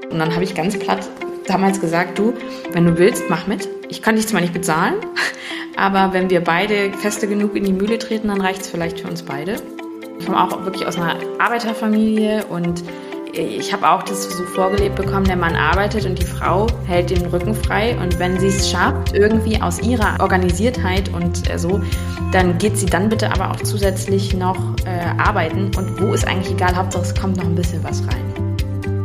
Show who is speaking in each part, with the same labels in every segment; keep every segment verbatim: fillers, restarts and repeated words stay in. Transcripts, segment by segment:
Speaker 1: Und dann habe ich ganz platt damals gesagt, du, wenn du willst, mach mit. Ich kann dich zwar nicht bezahlen, aber wenn wir beide feste genug in die Mühle treten, dann reicht es vielleicht für uns beide. Ich komme auch wirklich aus einer Arbeiterfamilie und ich habe auch das so vorgelebt bekommen, der Mann arbeitet und die Frau hält den Rücken frei. Und wenn sie es schafft, irgendwie aus ihrer Organisiertheit und äh, so, dann geht sie dann bitte aber auch zusätzlich noch äh, arbeiten. Und wo ist eigentlich egal, Hauptsache es kommt noch ein bisschen was rein.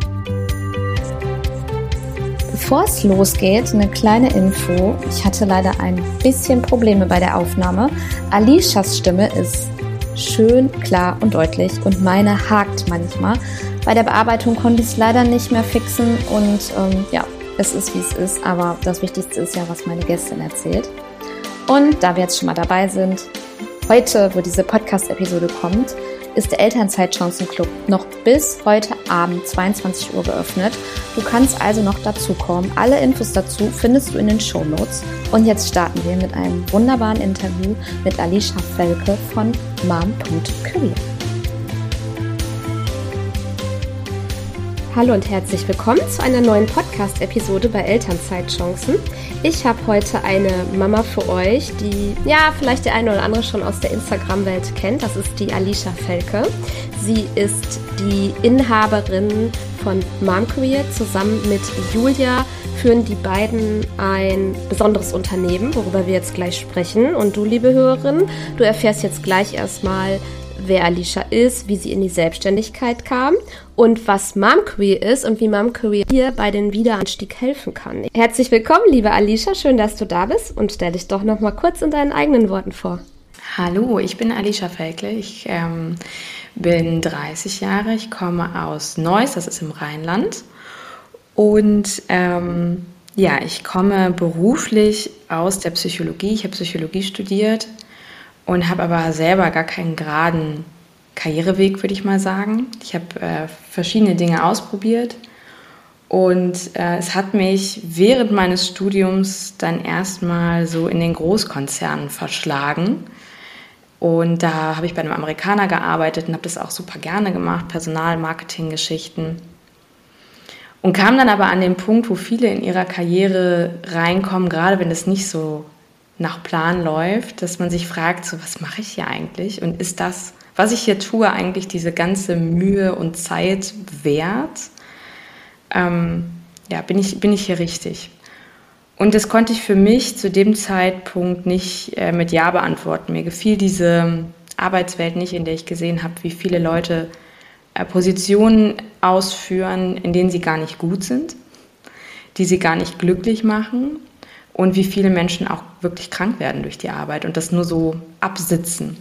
Speaker 2: Bevor es losgeht, eine kleine Info. Ich hatte leider ein bisschen Probleme bei der Aufnahme. Alishas Stimme ist schön, klar und deutlich und meine hakt manchmal. Bei der Bearbeitung konnte ich es leider nicht mehr fixen und ähm, ja, es ist wie es ist, aber das Wichtigste ist ja, was meine Gästin erzählt. Und da wir jetzt schon mal dabei sind, heute, wo diese Podcast-Episode kommt, ist der Elternzeitchancenclub noch bis heute Abend zweiundzwanzig Uhr geöffnet. Du kannst also noch dazukommen. Alle Infos dazu findest du in den Shownotes. Und jetzt starten wir mit einem wunderbaren Interview mit Alisha Felke von Mom Punkt Career.
Speaker 3: Hallo und herzlich willkommen zu einer neuen Podcast-Episode bei Elternzeitchancen. Ich habe heute eine Mama für euch, die ja vielleicht der eine oder andere schon aus der Instagram-Welt kennt. Das ist die Alisha Felke. Sie ist die Inhaberin von Mom Career. Zusammen mit Julia führen die beiden ein besonderes Unternehmen, worüber wir jetzt gleich sprechen. Und du, liebe Hörerin, du erfährst jetzt gleich erstmal, wer Alisha ist, wie sie in die Selbstständigkeit kam und was Mom Career ist und wie Mom Career hier bei dem Wiederanstieg helfen kann. Herzlich willkommen, liebe Alisha, schön, dass du da bist und stell dich doch noch mal kurz in deinen eigenen Worten vor.
Speaker 1: Hallo, ich bin Alisha Felke, ich ähm, bin dreißig Jahre, ich komme aus Neuss, das ist im Rheinland und ähm, ja, ich komme beruflich aus der Psychologie, ich habe Psychologie studiert und habe aber selber gar keinen geraden Karriereweg, würde ich mal sagen. Ich habe äh, verschiedene Dinge ausprobiert und äh, es hat mich während meines Studiums dann erstmal so in den Großkonzernen verschlagen. Und da habe ich bei einem Amerikaner gearbeitet und habe das auch super gerne gemacht, Personal-Marketing-Geschichten. Und kam dann aber an den Punkt, wo viele in ihrer Karriere reinkommen, gerade wenn es nicht so nach Plan läuft, dass man sich fragt, so, was mache ich hier eigentlich? Und ist das, was ich hier tue, eigentlich diese ganze Mühe und Zeit wert? Ähm, ja, bin ich, bin ich hier richtig? Und das konnte ich für mich zu dem Zeitpunkt nicht äh, mit Ja beantworten. Mir gefiel diese Arbeitswelt nicht, in der ich gesehen habe, wie viele Leute äh, Positionen ausführen, in denen sie gar nicht gut sind, die sie gar nicht glücklich machen. Und wie viele Menschen auch wirklich krank werden durch die Arbeit und das nur so absitzen.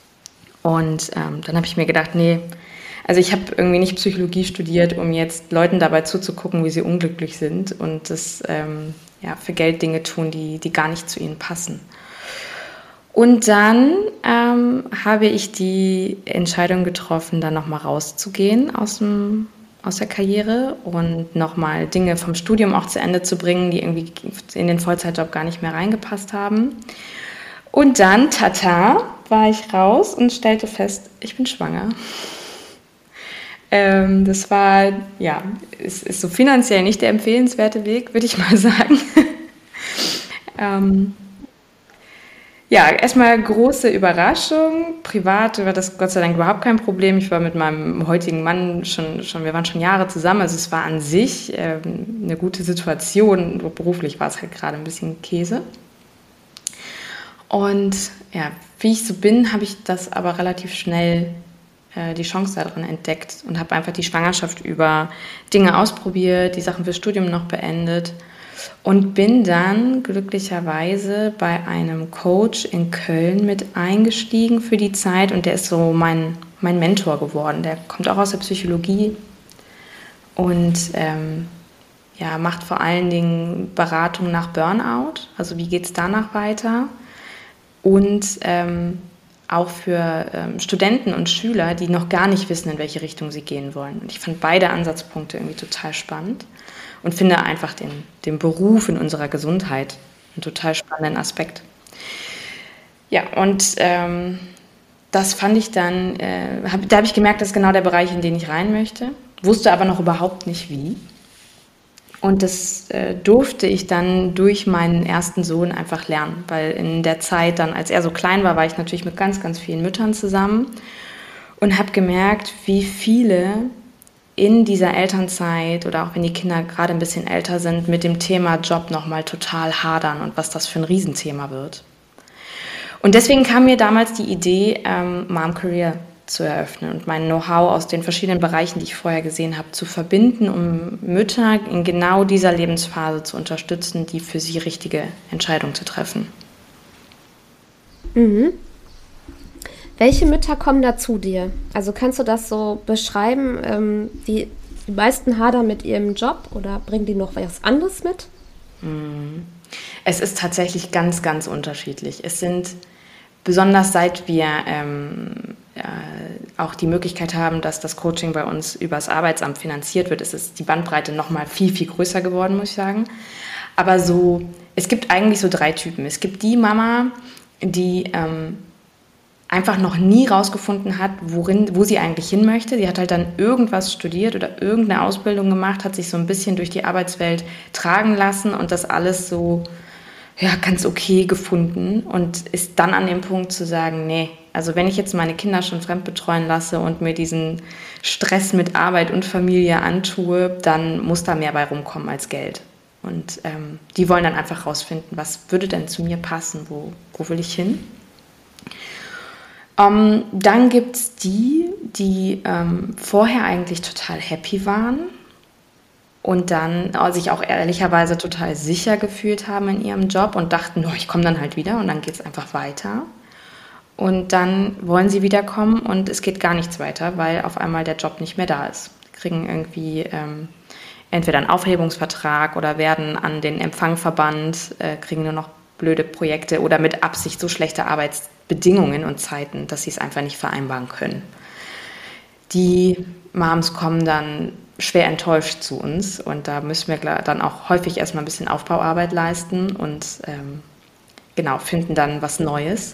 Speaker 1: Und ähm, dann habe ich mir gedacht, nee, also ich habe irgendwie nicht Psychologie studiert, um jetzt Leuten dabei zuzugucken, wie sie unglücklich sind und das ähm, ja, für Geld Dinge tun, die, die gar nicht zu ihnen passen. Und dann ähm, habe ich die Entscheidung getroffen, dann nochmal rauszugehen aus dem aus der Karriere und nochmal Dinge vom Studium auch zu Ende zu bringen, die irgendwie in den Vollzeitjob gar nicht mehr reingepasst haben. Und dann, tata, war ich raus und stellte fest, ich bin schwanger. Ähm, das war, ja, ist, ist so finanziell nicht der empfehlenswerte Weg, würde ich mal sagen. ähm, Ja, erstmal große Überraschung. Privat war das Gott sei Dank überhaupt kein Problem. Ich war mit meinem heutigen Mann schon, schon wir waren schon Jahre zusammen. Also es war an sich ähm, eine gute Situation. Beruflich war es halt gerade ein bisschen Käse. Und ja, wie ich so bin, habe ich das aber relativ schnell äh, die Chance darin entdeckt und habe einfach die Schwangerschaft über Dinge ausprobiert, die Sachen fürs Studium noch beendet. Und bin dann glücklicherweise bei einem Coach in Köln mit eingestiegen für die Zeit und der ist so mein, mein Mentor geworden. Der kommt auch aus der Psychologie und ähm, ja, macht vor allen Dingen Beratung nach Burnout, also wie geht es danach weiter und ähm, auch für ähm, Studenten und Schüler, die noch gar nicht wissen, in welche Richtung sie gehen wollen. Und ich fand beide Ansatzpunkte irgendwie total spannend. Und finde einfach den, den Beruf in unserer Gesundheit einen total spannenden Aspekt. Ja, und ähm, das fand ich dann, äh, hab, da habe ich gemerkt, das ist genau der Bereich, in den ich rein möchte, wusste aber noch überhaupt nicht wie. Und das äh, durfte ich dann durch meinen ersten Sohn einfach lernen, weil in der Zeit dann, als er so klein war, war ich natürlich mit ganz, ganz vielen Müttern zusammen und habe gemerkt, wie viele in dieser Elternzeit oder auch wenn die Kinder gerade ein bisschen älter sind, mit dem Thema Job nochmal total hadern und was das für ein Riesenthema wird. Und deswegen kam mir damals die Idee, ähm, Mom Career zu eröffnen und mein Know-how aus den verschiedenen Bereichen, die ich vorher gesehen habe, zu verbinden, um Mütter in genau dieser Lebensphase zu unterstützen, die für sie richtige Entscheidung zu treffen.
Speaker 3: Mhm. Welche Mütter kommen da zu dir? Also kannst du das so beschreiben? Ähm, die, die meisten hadern mit ihrem Job oder bringen die noch was anderes mit?
Speaker 1: Es ist tatsächlich ganz, ganz unterschiedlich. Es sind, besonders seit wir ähm, äh, auch die Möglichkeit haben, dass das Coaching bei uns über das Arbeitsamt finanziert wird, ist es die Bandbreite noch mal viel, viel größer geworden, muss ich sagen. Aber so, es gibt eigentlich so drei Typen. Es gibt die Mama, die ähm, einfach noch nie rausgefunden hat, worin, wo sie eigentlich hin möchte. Sie hat halt dann irgendwas studiert oder irgendeine Ausbildung gemacht, hat sich so ein bisschen durch die Arbeitswelt tragen lassen und das alles so, ja, ganz okay gefunden und ist dann an dem Punkt zu sagen, nee, also wenn ich jetzt meine Kinder schon fremdbetreuen lasse und mir diesen Stress mit Arbeit und Familie antue, dann muss da mehr bei rumkommen als Geld. Und ähm, die wollen dann einfach rausfinden, was würde denn zu mir passen, wo, wo will ich hin? Um, dann gibt es die, die ähm, vorher eigentlich total happy waren und dann äh, sich auch ehrlicherweise total sicher gefühlt haben in ihrem Job und dachten, oh, ich komme dann halt wieder und dann geht es einfach weiter. Und dann wollen sie wiederkommen und es geht gar nichts weiter, weil auf einmal der Job nicht mehr da ist. Sie kriegen irgendwie ähm, entweder einen Aufhebungsvertrag oder werden an den Empfang verbannt, äh, kriegen nur noch blöde Projekte oder mit Absicht so schlechte Arbeitsbedingungen und Zeiten, dass sie es einfach nicht vereinbaren können. Die Moms kommen dann schwer enttäuscht zu uns und da müssen wir dann auch häufig erstmal ein bisschen Aufbauarbeit leisten und ähm, genau, finden dann was Neues.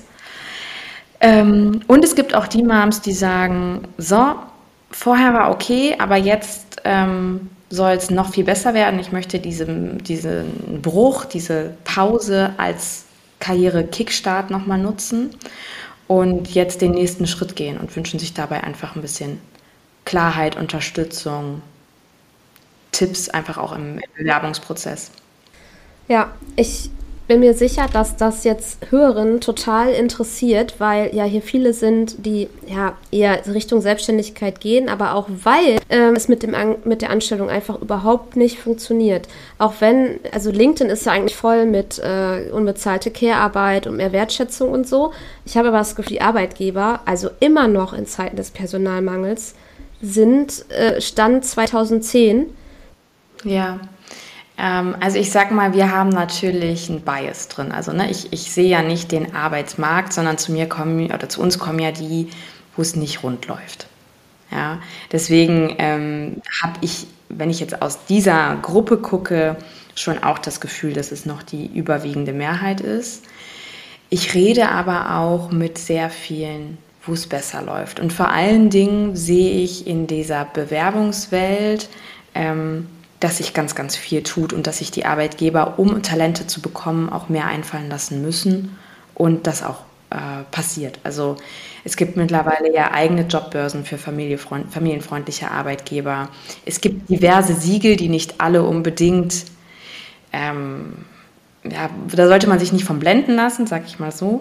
Speaker 1: Ähm, und es gibt auch die Moms, die sagen, so, vorher war okay, aber jetzt ähm, soll es noch viel besser werden. Ich möchte diesen, diesen Bruch, diese Pause als Karriere-Kickstart nochmal nutzen und jetzt den nächsten Schritt gehen und wünschen sich dabei einfach ein bisschen Klarheit, Unterstützung, Tipps einfach auch im Bewerbungsprozess.
Speaker 3: Ja, ich bin mir sicher, dass das jetzt Hörerinnen total interessiert, weil ja hier viele sind, die ja eher Richtung Selbstständigkeit gehen, aber auch weil äh, es mit dem An- mit der Anstellung einfach überhaupt nicht funktioniert. Auch wenn, also LinkedIn ist ja eigentlich voll mit äh, unbezahlte Care-Arbeit und mehr Wertschätzung und so. Ich habe aber das Gefühl, die Arbeitgeber, also immer noch in Zeiten des Personalmangels, sind äh, Stand zweitausendzehn.
Speaker 1: Ja. Also ich sag mal, wir haben natürlich einen Bias drin. Also ne, ich, ich sehe ja nicht den Arbeitsmarkt, sondern zu mir kommen oder zu uns kommen ja die, wo es nicht rund läuft. Ja, deswegen ähm, habe ich, wenn ich jetzt aus dieser Gruppe gucke, schon auch das Gefühl, dass es noch die überwiegende Mehrheit ist. Ich rede aber auch mit sehr vielen, wo es besser läuft. Und vor allen Dingen sehe ich in dieser Bewerbungswelt, ähm, dass sich ganz, ganz viel tut und dass sich die Arbeitgeber, um Talente zu bekommen, auch mehr einfallen lassen müssen und das auch äh, passiert. Also es gibt mittlerweile ja eigene Jobbörsen für familienfreund- familienfreundliche Arbeitgeber. Es gibt diverse Siegel, die nicht alle unbedingt, ähm, ja, da sollte man sich nicht von blenden lassen, sag ich mal so.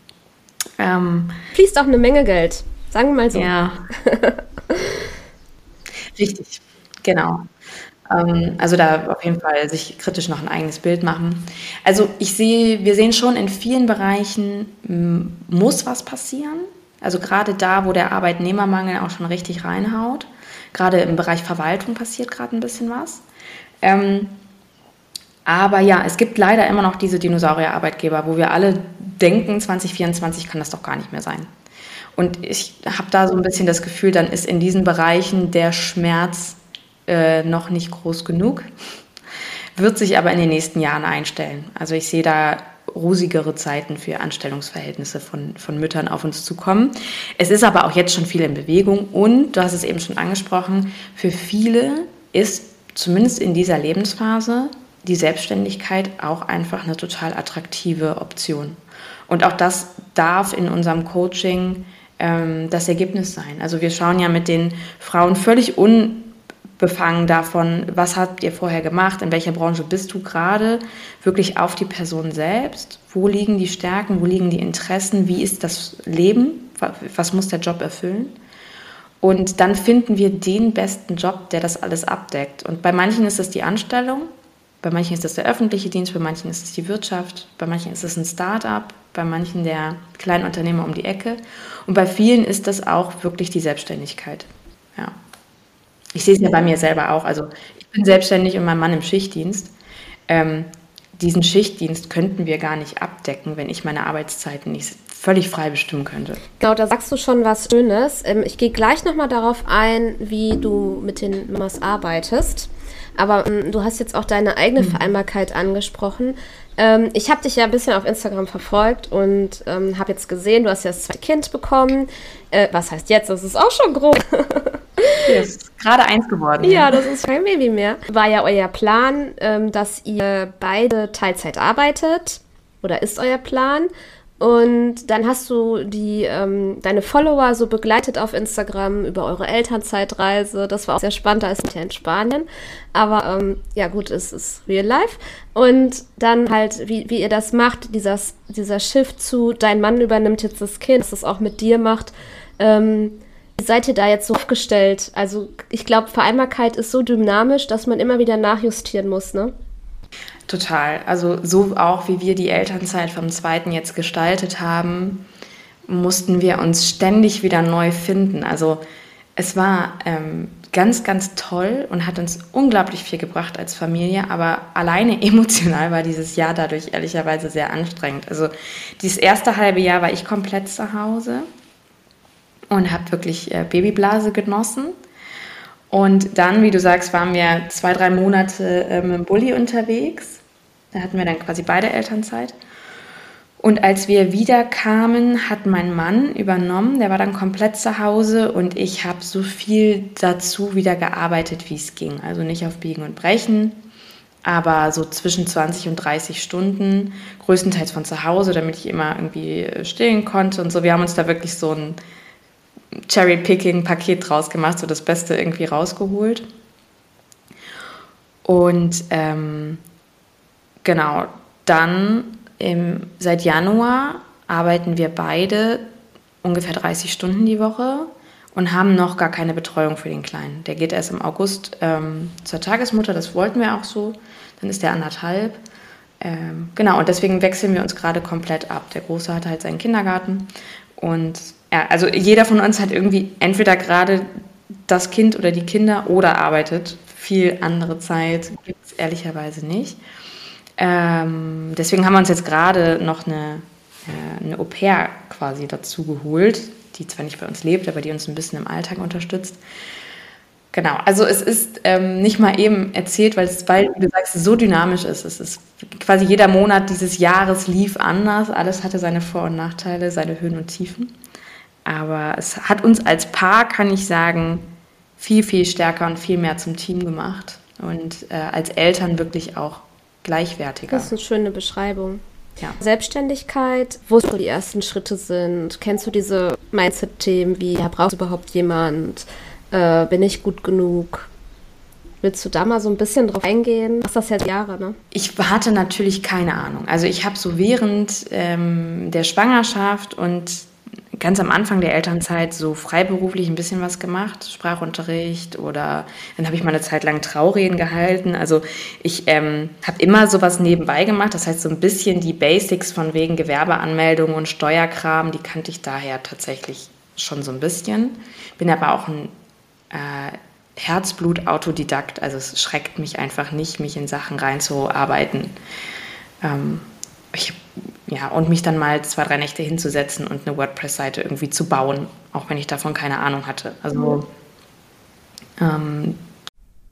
Speaker 1: Ähm,
Speaker 3: Fließt auch eine Menge Geld, sagen wir mal so.
Speaker 1: Ja, richtig, genau. Also da auf jeden Fall sich kritisch noch ein eigenes Bild machen. Also ich sehe, wir sehen schon in vielen Bereichen m, muss was passieren. Also gerade da, wo der Arbeitnehmermangel auch schon richtig reinhaut. Gerade im Bereich Verwaltung passiert gerade ein bisschen was. Ähm, aber ja, es gibt leider immer noch diese Dinosaurier-Arbeitgeber, wo wir alle denken, zwanzig vierundzwanzig kann das doch gar nicht mehr sein. Und ich habe da so ein bisschen das Gefühl, dann ist in diesen Bereichen der Schmerz Äh, noch nicht groß genug, wird sich aber in den nächsten Jahren einstellen. Also ich sehe da rosigere Zeiten für Anstellungsverhältnisse von, von Müttern auf uns zukommen. Es ist aber auch jetzt schon viel in Bewegung und, du hast es eben schon angesprochen, für viele ist zumindest in dieser Lebensphase die Selbstständigkeit auch einfach eine total attraktive Option. Und auch das darf in unserem Coaching ähm, das Ergebnis sein. Also wir schauen ja mit den Frauen völlig unbefangen davon, was habt ihr vorher gemacht, in welcher Branche bist du gerade, wirklich auf die Person selbst. Wo liegen die Stärken, wo liegen die Interessen, wie ist das Leben, was muss der Job erfüllen? Und dann finden wir den besten Job, der das alles abdeckt. Und bei manchen ist es die Anstellung, bei manchen ist es der öffentliche Dienst, bei manchen ist es die Wirtschaft, bei manchen ist es ein Start-up, bei manchen der kleine Unternehmer um die Ecke. Und bei vielen ist das auch wirklich die Selbstständigkeit. Ja. Ich sehe es ja bei mir selber auch. Also ich bin selbstständig und mein Mann im Schichtdienst. Ähm, diesen Schichtdienst könnten wir gar nicht abdecken, wenn ich meine Arbeitszeiten nicht völlig frei bestimmen könnte.
Speaker 3: Genau, da sagst du schon was Schönes. Ähm, ich gehe gleich nochmal darauf ein, wie du mit den Mamas arbeitest. Aber ähm, du hast jetzt auch deine eigene mhm. Vereinbarkeit angesprochen. Ähm, ich habe dich ja ein bisschen auf Instagram verfolgt und ähm, habe jetzt gesehen, du hast ja das zweite Kind bekommen. Äh, was heißt jetzt? Das ist auch schon groß.
Speaker 1: Ja, ist gerade eins geworden.
Speaker 3: Ja, das ist kein Baby mehr. War ja euer Plan, ähm, dass ihr beide Teilzeit arbeitet. Oder ist euer Plan? Und dann hast du die ähm, deine Follower so begleitet auf Instagram über eure Elternzeitreise. Das war auch sehr spannend, da ist ja in Spanien. Aber ähm, ja gut, es ist real life. Und dann halt, wie, wie ihr das macht, dieser, dieser Shift zu, dein Mann übernimmt jetzt das Kind, dass das auch mit dir macht. Ähm, wie seid ihr da jetzt so aufgestellt? Also ich glaube, Vereinbarkeit ist so dynamisch, dass man immer wieder nachjustieren muss, ne?
Speaker 1: Total. Also so auch, wie wir die Elternzeit vom zweiten jetzt gestaltet haben, mussten wir uns ständig wieder neu finden. Also es war ähm, ganz, ganz toll und hat uns unglaublich viel gebracht als Familie, aber alleine emotional war dieses Jahr dadurch ehrlicherweise sehr anstrengend. Also dieses erste halbe Jahr war ich komplett zu Hause und habe wirklich äh, Babyblase genossen. Und dann, wie du sagst, waren wir zwei, drei Monate äh, mit dem Bulli unterwegs. Da hatten wir dann quasi beide Elternzeit. Und als wir wieder kamen, hat mein Mann übernommen. Der war dann komplett zu Hause und ich habe so viel dazu wieder gearbeitet, wie es ging. Also nicht auf Biegen und Brechen, aber so zwischen zwanzig und dreißig Stunden, größtenteils von zu Hause, damit ich immer irgendwie stillen konnte und so. Wir haben uns da wirklich so ein Cherry-Picking-Paket draus gemacht, so das Beste irgendwie rausgeholt. Und ähm, genau, dann im, seit Januar arbeiten wir beide ungefähr dreißig Stunden die Woche und haben noch gar keine Betreuung für den Kleinen. Der geht erst im August ähm, zur Tagesmutter, das wollten wir auch so. Dann ist der anderthalb. Ähm, genau, und deswegen wechseln wir uns gerade komplett ab. Der Große hat halt seinen Kindergarten und ja, also jeder von uns hat irgendwie entweder gerade das Kind oder die Kinder oder arbeitet. Viel andere Zeit gibt es ehrlicherweise nicht. Ähm, deswegen haben wir uns jetzt gerade noch eine, äh, eine Au-pair quasi dazu geholt, die zwar nicht bei uns lebt, aber die uns ein bisschen im Alltag unterstützt. Genau, also es ist ähm, nicht mal eben erzählt, weil es, weil, wie du sagst, so dynamisch ist. Es ist quasi jeder Monat dieses Jahres lief anders. Alles hatte seine Vor- und Nachteile, seine Höhen und Tiefen. Aber es hat uns als Paar, kann ich sagen, viel, viel stärker und viel mehr zum Team gemacht. Und äh, als Eltern wirklich auch gleichwertiger.
Speaker 3: Das ist eine schöne Beschreibung.
Speaker 1: Ja.
Speaker 3: Selbstständigkeit, wo so die ersten Schritte sind. Kennst du diese Mindset-Themen wie, ja, brauchst du überhaupt jemand? Äh, bin ich gut genug? Willst du da mal so ein bisschen drauf eingehen? Du machst das jetzt Jahre, ne?
Speaker 1: Ich hatte natürlich keine Ahnung. Also ich habe so während ähm, der Schwangerschaft und ganz am Anfang der Elternzeit so freiberuflich ein bisschen was gemacht, Sprachunterricht oder dann habe ich mal eine Zeit lang Traureden gehalten. Also ich ähm, habe immer sowas nebenbei gemacht, das heißt so ein bisschen die Basics von wegen Gewerbeanmeldung und Steuerkram, die kannte ich daher tatsächlich schon so ein bisschen. Bin aber auch ein äh, Herzblut-Autodidakt, also es schreckt mich einfach nicht, mich in Sachen reinzuarbeiten. Ähm, ich Ja, und mich dann mal zwei, drei Nächte hinzusetzen und eine WordPress-Seite irgendwie zu bauen, auch wenn ich davon keine Ahnung hatte. Also ähm,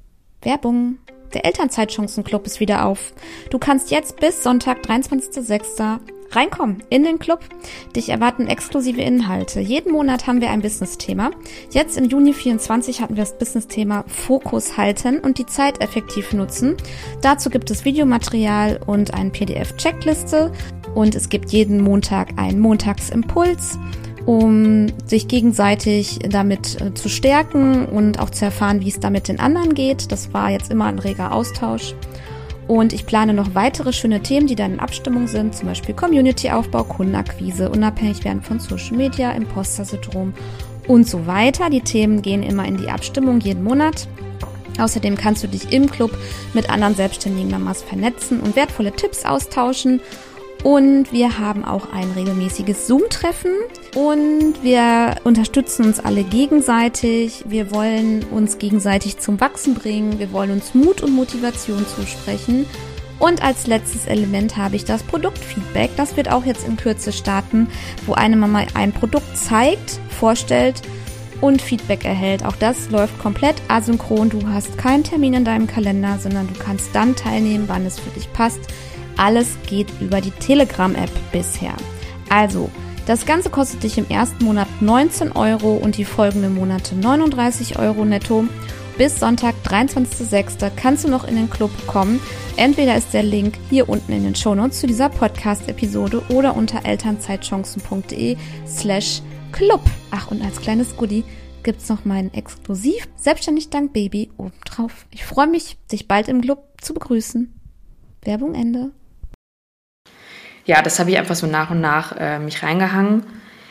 Speaker 2: Werbung. Der Elternzeitchancen-Club ist wieder auf. Du kannst jetzt bis Sonntag, dreiundzwanzigster sechster reinkommen in den Club. Dich erwarten exklusive Inhalte. Jeden Monat haben wir ein Business-Thema. Jetzt im Juni vierundzwanzig hatten wir das Business-Thema Fokus halten und die Zeit effektiv nutzen. Dazu gibt es Videomaterial und eine P D F-Checkliste. Und es gibt jeden Montag einen Montagsimpuls, um sich gegenseitig damit äh, zu stärken und auch zu erfahren, wie es damit den anderen geht. Das war jetzt immer ein reger Austausch. Und ich plane noch weitere schöne Themen, die dann in Abstimmung sind, zum Beispiel Community-Aufbau, Kundenakquise, unabhängig werden von Social Media, Imposter-Syndrom und so weiter. Die Themen gehen immer in die Abstimmung jeden Monat. Außerdem kannst du dich im Club mit anderen selbstständigen Mamas vernetzen und wertvolle Tipps austauschen. Und wir haben auch ein regelmäßiges Zoom-Treffen und wir unterstützen uns alle gegenseitig. Wir wollen uns gegenseitig zum Wachsen bringen. Wir wollen uns Mut und Motivation zusprechen. Und als letztes Element habe ich das Produktfeedback. Das wird auch jetzt in Kürze starten, wo eine Mama ein Produkt zeigt, vorstellt und Feedback erhält. Auch das läuft komplett asynchron. Du hast keinen Termin in deinem Kalender, sondern du kannst dann teilnehmen, wann es für dich passt. Alles geht über die Telegram-App bisher. Also, das Ganze kostet dich im ersten Monat neunzehn Euro und die folgenden Monate neununddreißig Euro netto. Bis Sonntag, dreiundzwanzigster sechster kannst du noch in den Club kommen. Entweder ist der Link hier unten in den Shownotes zu dieser Podcast-Episode oder unter elternzeitchancen.de slash Club. Ach, und als kleines Goodie gibt's noch meinen exklusiv Selbstständig Dank Baby obendrauf. Ich freue mich, dich bald im Club zu begrüßen. Werbung Ende.
Speaker 1: Ja, das habe ich einfach so nach und nach äh, mich reingehangen.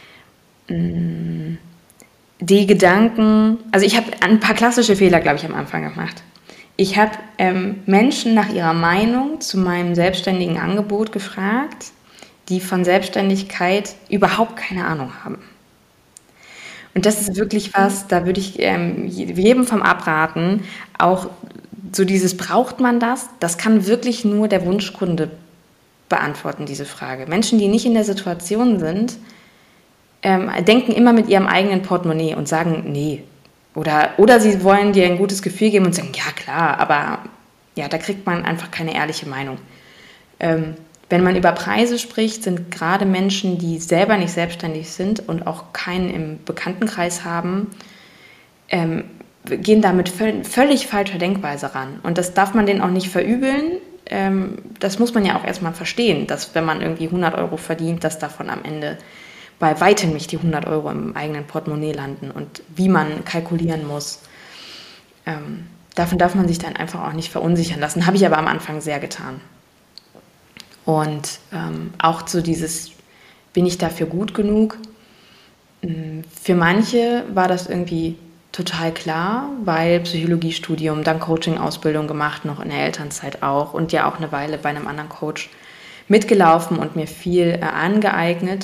Speaker 1: Die Gedanken, also ich habe ein paar klassische Fehler, glaube ich, am Anfang gemacht. Ich habe ähm, Menschen nach ihrer Meinung zu meinem selbstständigen Angebot gefragt, die von Selbstständigkeit überhaupt keine Ahnung haben. Und das ist wirklich was, da würde ich ähm, jedem vom abraten, auch so dieses, braucht man das? Das kann wirklich nur der Wunschkunde beantworten, diese Frage. Menschen, die nicht in der Situation sind, ähm, denken immer mit ihrem eigenen Portemonnaie und sagen, nee. Oder, oder sie wollen dir ein gutes Gefühl geben und sagen, ja klar, aber ja, da kriegt man einfach keine ehrliche Meinung. Ähm, wenn man über Preise spricht, sind gerade Menschen, die selber nicht selbstständig sind und auch keinen im Bekanntenkreis haben, ähm, gehen damit völ- völlig falscher Denkweise ran. Und das darf man denen auch nicht verübeln. Ähm, das muss man ja auch erstmal verstehen, dass wenn man irgendwie hundert Euro verdient, dass davon am Ende bei weitem nicht die hundert Euro im eigenen Portemonnaie landen und wie man kalkulieren muss. Ähm, davon darf man sich dann einfach auch nicht verunsichern lassen. Habe ich aber am Anfang sehr getan. Und ähm, auch so dieses, bin ich dafür gut genug? Für manche war das irgendwie total klar, weil Psychologiestudium, dann Coaching-Ausbildung gemacht, noch in der Elternzeit auch und ja auch eine Weile bei einem anderen Coach mitgelaufen und mir viel äh, angeeignet.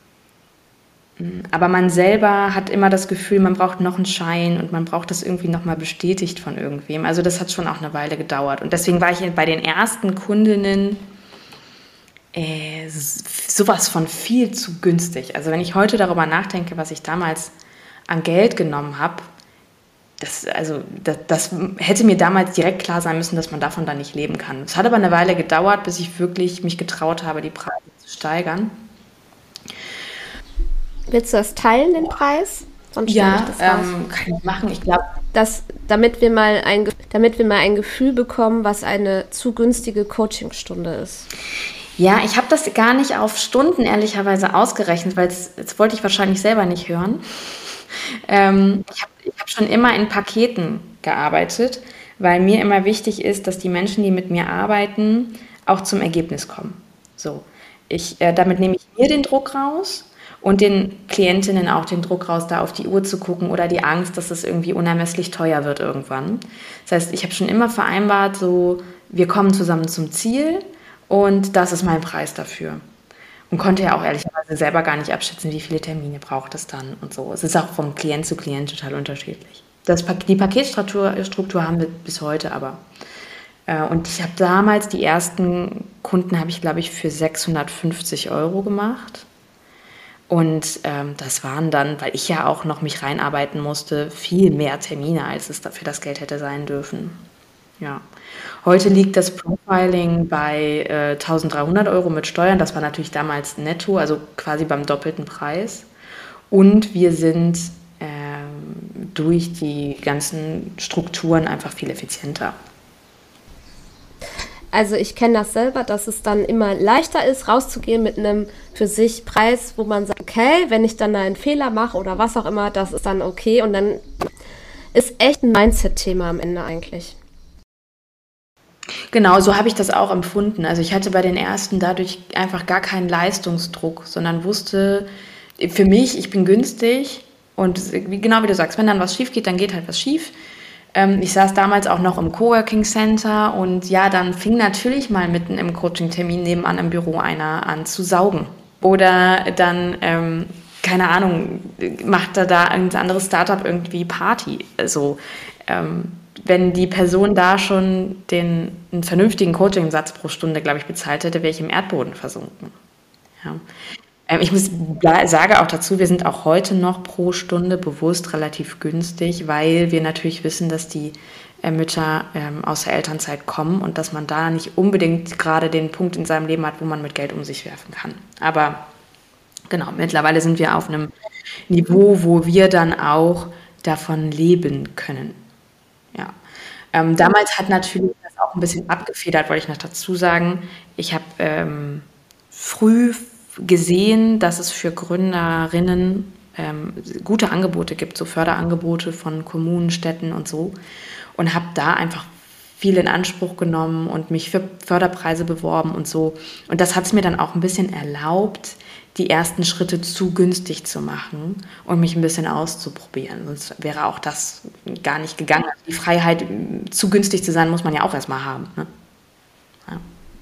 Speaker 1: Aber man selber hat immer das Gefühl, man braucht noch einen Schein und man braucht das irgendwie nochmal bestätigt von irgendwem. Also das hat schon auch eine Weile gedauert. Und deswegen war ich bei den ersten Kundinnen äh, sowas von viel zu günstig. Also wenn ich heute darüber nachdenke, was ich damals an Geld genommen habe, das, also, das, das hätte mir damals direkt klar sein müssen, dass man davon dann nicht leben kann. Es hat aber eine Weile gedauert, bis ich wirklich mich getraut habe, die Preise zu steigern.
Speaker 3: Willst du das teilen, den Preis? Sonst
Speaker 1: ja, das ähm, kann ich machen. Ich glaube,
Speaker 3: dass, damit wir mal ein, damit wir mal ein Gefühl bekommen, was eine zu günstige Coachingstunde ist.
Speaker 1: Ja, ich habe das gar nicht auf Stunden ehrlicherweise ausgerechnet, weil das wollte ich wahrscheinlich selber nicht hören. Ähm, ich habe ich hab schon immer in Paketen gearbeitet, weil mir immer wichtig ist, dass die Menschen, die mit mir arbeiten, auch zum Ergebnis kommen. So, ich, äh, damit nehme ich mir den Druck raus und den Klientinnen auch den Druck raus, da auf die Uhr zu gucken oder die Angst, dass es irgendwie unermesslich teuer wird irgendwann. Das heißt, ich habe schon immer vereinbart, so, wir kommen zusammen zum Ziel und das ist mein Preis dafür. Und konnte ja auch ehrlicherweise selber gar nicht abschätzen, wie viele Termine braucht es dann und so. Es ist auch von Klient zu Klient total unterschiedlich. Das, die Paketstruktur Struktur haben wir bis heute aber. Äh, und ich habe damals die ersten Kunden, habe ich glaube ich für sechshundertfünfzig Euro gemacht. Und ähm, das waren dann, weil ich ja auch noch mich reinarbeiten musste, viel mehr Termine, als es für das Geld hätte sein dürfen. Ja. Heute liegt das Profiling bei äh, eintausenddreihundert Euro mit Steuern. Das war natürlich damals netto, also quasi beim doppelten Preis. Und wir sind ähm, durch die ganzen Strukturen einfach viel effizienter.
Speaker 3: Also ich kenne das selber, dass es dann immer leichter ist, rauszugehen mit einem für sich Preis, wo man sagt, okay, wenn ich dann da einen Fehler mache oder was auch immer, das ist dann okay. Und dann ist echt ein Mindset-Thema am Ende eigentlich.
Speaker 1: Genau, so habe ich das auch empfunden. Also ich hatte bei den ersten dadurch einfach gar keinen Leistungsdruck, sondern wusste, für mich, ich bin günstig und genau wie du sagst, wenn dann was schief geht, dann geht halt was schief. Ich saß damals auch noch im Coworking Center und ja, dann fing natürlich mal mitten im Coaching-Termin nebenan im Büro einer an zu saugen. Oder dann, ähm, keine Ahnung, macht da da ein anderes Startup irgendwie Party. Also, ähm, wenn die Person da schon den, einen vernünftigen Coaching-Satz pro Stunde, glaube ich, bezahlt hätte, wäre ich im Erdboden versunken. Ja. Ich muss sage auch dazu, wir sind auch heute noch pro Stunde bewusst relativ günstig, weil wir natürlich wissen, dass die äh, Mütter ähm, aus der Elternzeit kommen und dass man da nicht unbedingt gerade den Punkt in seinem Leben hat, wo man mit Geld um sich werfen kann. Aber genau, mittlerweile sind wir auf einem Niveau, wo wir dann auch davon leben können. Ja. Ähm, damals hat natürlich das auch ein bisschen abgefedert, wollte ich noch dazu sagen. Ich habe ähm, früh gesehen, dass es für Gründerinnen ähm, gute Angebote gibt, so Förderangebote von Kommunen, Städten und so. Und habe da einfach viel in Anspruch genommen und mich für Förderpreise beworben und so. Und das hat es mir dann auch ein bisschen erlaubt, die ersten Schritte zu günstig zu machen und mich ein bisschen auszuprobieren. Sonst wäre auch das gar nicht gegangen. Die Freiheit, zu günstig zu sein, muss man ja auch erstmal haben. Ne? Ja.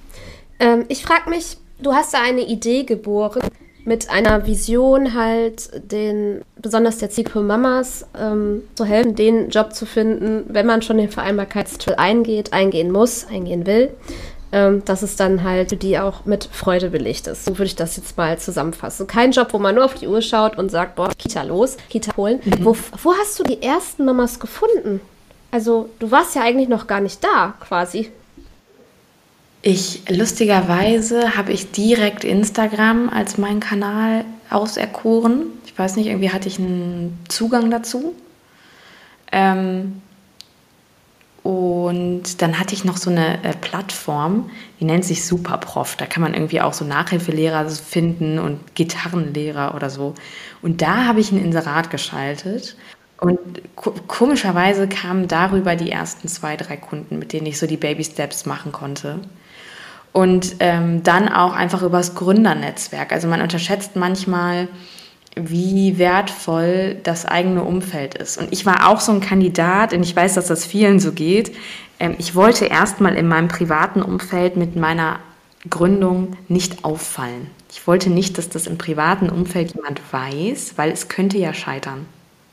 Speaker 3: Ähm, ich frage mich, du hast da eine Idee geboren, mit einer Vision halt, den, besonders der Zielgruppe Mamas, ähm, zu helfen, den Job zu finden, wenn man schon den Vereinbarkeitstool eingeht, eingehen muss, eingehen will, ähm, dass es dann halt für die auch mit Freude belegt ist. So würde ich das jetzt mal zusammenfassen. Kein Job, wo man nur auf die Uhr schaut und sagt, boah, Kita los, Kita holen. Mhm. Wo, wo hast du die ersten Mamas gefunden? Also du warst ja eigentlich noch gar nicht da, quasi.
Speaker 1: Ich, lustigerweise habe ich direkt Instagram als meinen Kanal auserkoren. Ich weiß nicht, irgendwie hatte ich einen Zugang dazu. Ähm, und dann hatte ich noch so eine äh, Plattform, die nennt sich Superprof. Da kann man irgendwie auch so Nachhilfelehrer finden und Gitarrenlehrer oder so. Und da habe ich ein Inserat geschaltet. Und ko- komischerweise kamen darüber die ersten zwei, drei Kunden, mit denen ich so die Baby-Steps machen konnte. Und ähm, dann auch einfach übers Gründernetzwerk. Also man unterschätzt manchmal, wie wertvoll das eigene Umfeld ist. Und ich war auch so ein Kandidat, und ich weiß, dass das vielen so geht. Ähm, ich wollte erstmal in meinem privaten Umfeld mit meiner Gründung nicht auffallen. Ich wollte nicht, dass das im privaten Umfeld jemand weiß, weil es könnte ja scheitern.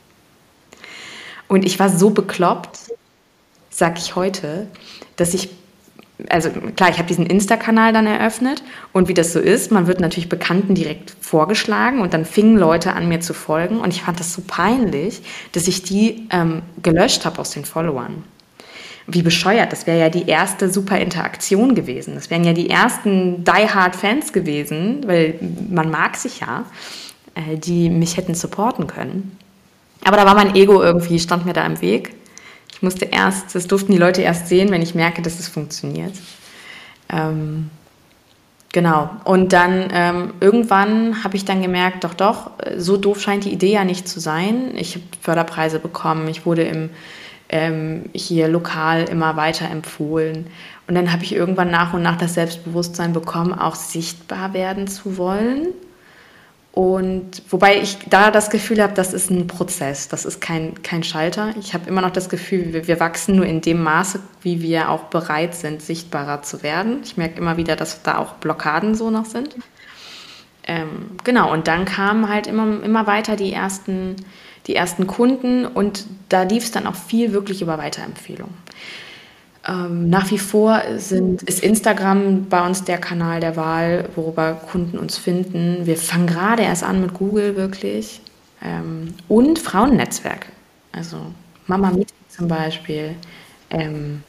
Speaker 1: Und ich war so bekloppt, sag ich heute, dass ich Also klar, ich habe diesen Insta-Kanal dann eröffnet und wie das so ist, man wird natürlich Bekannten direkt vorgeschlagen und dann fingen Leute an, mir zu folgen und ich fand das so peinlich, dass ich die ähm, gelöscht habe aus den Followern. Wie bescheuert, das wäre ja die erste super Interaktion gewesen. Das wären ja die ersten Die-Hard-Fans gewesen, weil man mag sich ja, äh, die mich hätten supporten können. Aber da war mein Ego irgendwie, stand mir da im Weg. Ich musste erst, das durften die Leute erst sehen, wenn ich merke, dass es funktioniert. Ähm, genau. Und dann ähm, irgendwann habe ich dann gemerkt, doch, doch, so doof scheint die Idee ja nicht zu sein. Ich habe Förderpreise bekommen, ich wurde im, ähm, hier lokal immer weiter empfohlen. Und dann habe ich irgendwann nach und nach das Selbstbewusstsein bekommen, auch sichtbar werden zu wollen. Und wobei ich da das Gefühl habe, das ist ein Prozess, das ist kein, kein Schalter. Ich habe immer noch das Gefühl, wir, wir wachsen nur in dem Maße, wie wir auch bereit sind, sichtbarer zu werden. Ich merke immer wieder, dass da auch Blockaden so noch sind. Ähm, genau, und dann kamen halt immer, immer weiter die ersten, die ersten Kunden und da lief es dann auch viel wirklich über Weiterempfehlungen. Ähm, nach wie vor sind, ist Instagram bei uns der Kanal der Wahl, worüber Kunden uns finden. Wir fangen gerade erst an mit Google wirklich. Ähm, und Frauennetzwerke. Also Mama Meeting zum Beispiel. Ähm,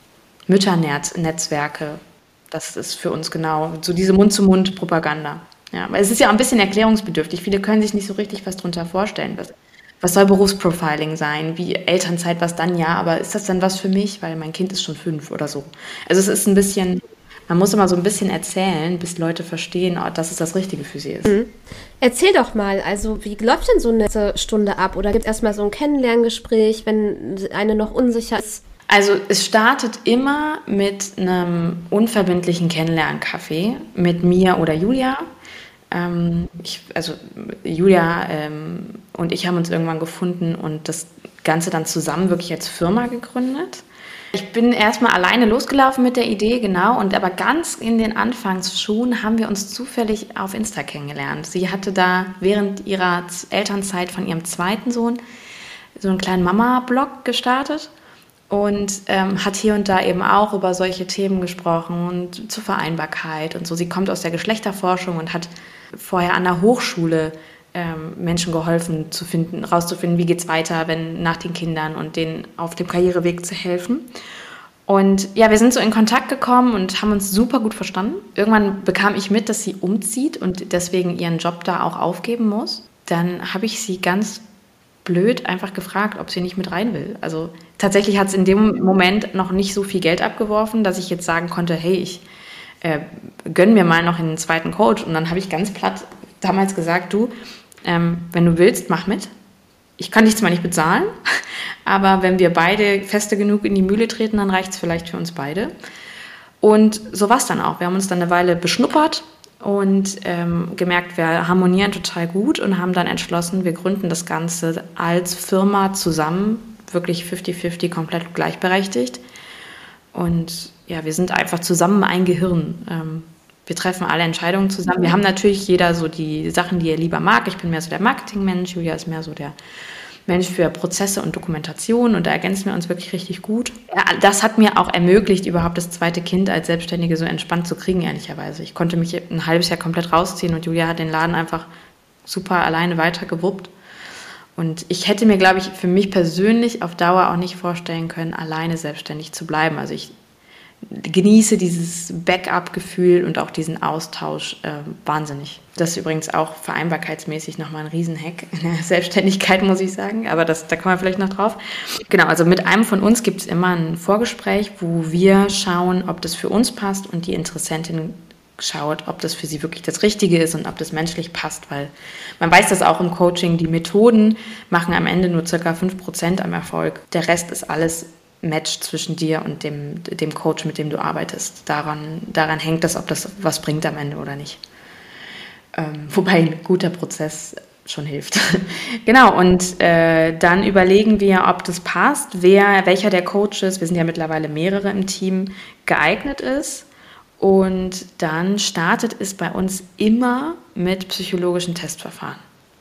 Speaker 1: Mütternetzwerke. Das ist für uns genau so diese Mund-zu-Mund-Propaganda. Ja, weil es ist ja auch ein bisschen erklärungsbedürftig. Viele können sich nicht so richtig was drunter vorstellen. Was, was soll Berufsprofiling sein? Wie Elternzeit, was dann? Ja, aber ist das dann was für mich? Weil mein Kind ist schon fünf oder so. Also es ist ein bisschen, man muss immer so ein bisschen erzählen, bis Leute verstehen, oh, dass es das Richtige für sie ist.
Speaker 3: Mhm. Erzähl doch mal, also wie läuft denn so eine Stunde ab? Oder gibt es erstmal so ein Kennenlerngespräch, wenn eine noch unsicher ist?
Speaker 1: Also es startet immer mit einem unverbindlichen Kennenlernkaffee mit mir oder Julia. Ähm, ich, also Julia ähm, und ich haben uns irgendwann gefunden und das Ganze dann zusammen wirklich als Firma gegründet. Ich bin erstmal alleine losgelaufen mit der Idee, genau, und aber ganz in den Anfangsschuhen haben wir uns zufällig auf Insta kennengelernt. Sie hatte da während ihrer Elternzeit von ihrem zweiten Sohn so einen kleinen Mama-Blog gestartet. Und ähm, hat hier und da eben auch über solche Themen gesprochen und zur Vereinbarkeit und so. Sie kommt aus der Geschlechterforschung und hat vorher an der Hochschule ähm, Menschen geholfen, zu finden, rauszufinden, wie geht's weiter, wenn nach den Kindern und denen auf dem Karriereweg zu helfen. Und ja, wir sind so in Kontakt gekommen und haben uns super gut verstanden. Irgendwann bekam ich mit, dass sie umzieht und deswegen ihren Job da auch aufgeben muss. Dann habe ich sie ganz blöd einfach gefragt, ob sie nicht mit rein will. Also tatsächlich hat es in dem Moment noch nicht so viel Geld abgeworfen, dass ich jetzt sagen konnte, hey, ich äh, gönn mir mal noch einen zweiten Coach. Und dann habe ich ganz platt damals gesagt, du, ähm, wenn du willst, mach mit. Ich kann dich zwar nicht bezahlen, aber wenn wir beide feste genug in die Mühle treten, dann reicht es vielleicht für uns beide. Und so war es dann auch. Wir haben uns dann eine Weile beschnuppert und ähm, gemerkt, wir harmonieren total gut und haben dann entschlossen, wir gründen das Ganze als Firma zusammen, wirklich fünfzig fünfzig, komplett gleichberechtigt. Und ja, wir sind einfach zusammen ein Gehirn. Ähm, wir treffen alle Entscheidungen zusammen. Wir haben natürlich jeder so die Sachen, die er lieber mag. Ich bin mehr so der Marketingmensch, Julia ist mehr so der Mensch für Prozesse und Dokumentation und da ergänzen wir uns wirklich richtig gut. Ja, das hat mir auch ermöglicht, überhaupt das zweite Kind als Selbstständige so entspannt zu kriegen, ehrlicherweise. Ich konnte mich ein halbes Jahr komplett rausziehen und Julia hat den Laden einfach super alleine weiter gewuppt. Und ich hätte mir, glaube ich, für mich persönlich auf Dauer auch nicht vorstellen können, alleine selbstständig zu bleiben. Also ich genieße dieses Backup-Gefühl und auch diesen Austausch äh, wahnsinnig. Das ist übrigens auch vereinbarkeitsmäßig nochmal ein Riesenhack in der Selbstständigkeit, muss ich sagen, aber das, da kommen wir vielleicht noch drauf. Genau, also mit einem von uns gibt es immer ein Vorgespräch, wo wir schauen, ob das für uns passt und die Interessentin schaut, ob das für sie wirklich das Richtige ist und ob das menschlich passt, weil man weiß das auch im Coaching, die Methoden machen am Ende nur ca. fünf Prozent am Erfolg. Der Rest ist alles Match zwischen dir und dem, dem Coach, mit dem du arbeitest. Daran, daran hängt das, ob das was bringt am Ende oder nicht. Ähm, wobei ein guter Prozess schon hilft. Genau, und äh, dann überlegen wir, ob das passt, wer, welcher der Coaches, wir sind ja mittlerweile mehrere im Team, geeignet ist. Und dann startet es bei uns immer mit psychologischen Testverfahren.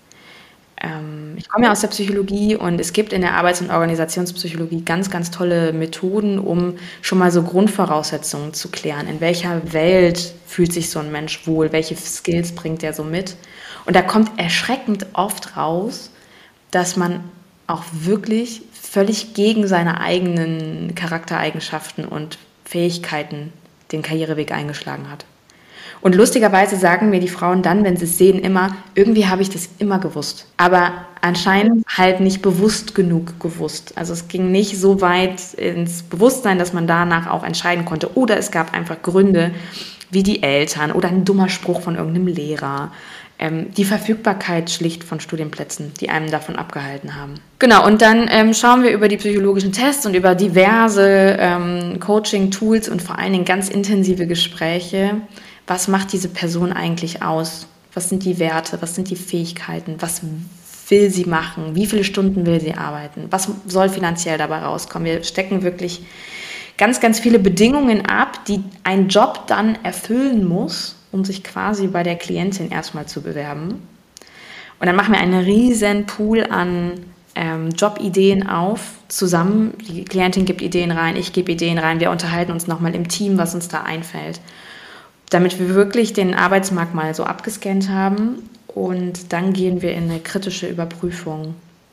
Speaker 1: Ich komme ja aus der Psychologie und es gibt in der Arbeits- und Organisationspsychologie ganz, ganz tolle Methoden, um schon mal so Grundvoraussetzungen zu klären. In welcher Welt fühlt sich so ein Mensch wohl? Welche Skills bringt er so mit? Und da kommt erschreckend oft raus, dass man auch wirklich völlig gegen seine eigenen Charaktereigenschaften und Fähigkeiten den Karriereweg eingeschlagen hat. Und lustigerweise sagen mir die Frauen dann, wenn sie es sehen, immer, irgendwie habe ich das immer gewusst. Aber anscheinend halt nicht bewusst genug gewusst. Also es ging nicht so weit ins Bewusstsein, dass man danach auch entscheiden konnte. Oder es gab einfach Gründe, wie die Eltern oder ein dummer Spruch von irgendeinem Lehrer. Ähm, die Verfügbarkeit schlicht von Studienplätzen, die einem davon abgehalten haben. Genau, und dann ähm, schauen wir über die psychologischen Tests und über diverse ähm, Coaching-Tools und vor allen Dingen ganz intensive Gespräche. Was macht diese Person eigentlich aus? Was sind die Werte? Was sind die Fähigkeiten? Was will sie machen? Wie viele Stunden will sie arbeiten? Was soll finanziell dabei rauskommen? Wir stecken wirklich ganz, ganz viele Bedingungen ab, die ein Job dann erfüllen muss, um sich quasi bei der Klientin erstmal zu bewerben. Und dann machen wir einen riesen Pool an ähm, Jobideen auf, zusammen. Die Klientin gibt Ideen rein, ich gebe Ideen rein. Wir unterhalten uns nochmal im Team, was uns da einfällt, damit wir wirklich den Arbeitsmarkt mal so abgescannt haben und dann gehen wir in eine kritische Überprüfung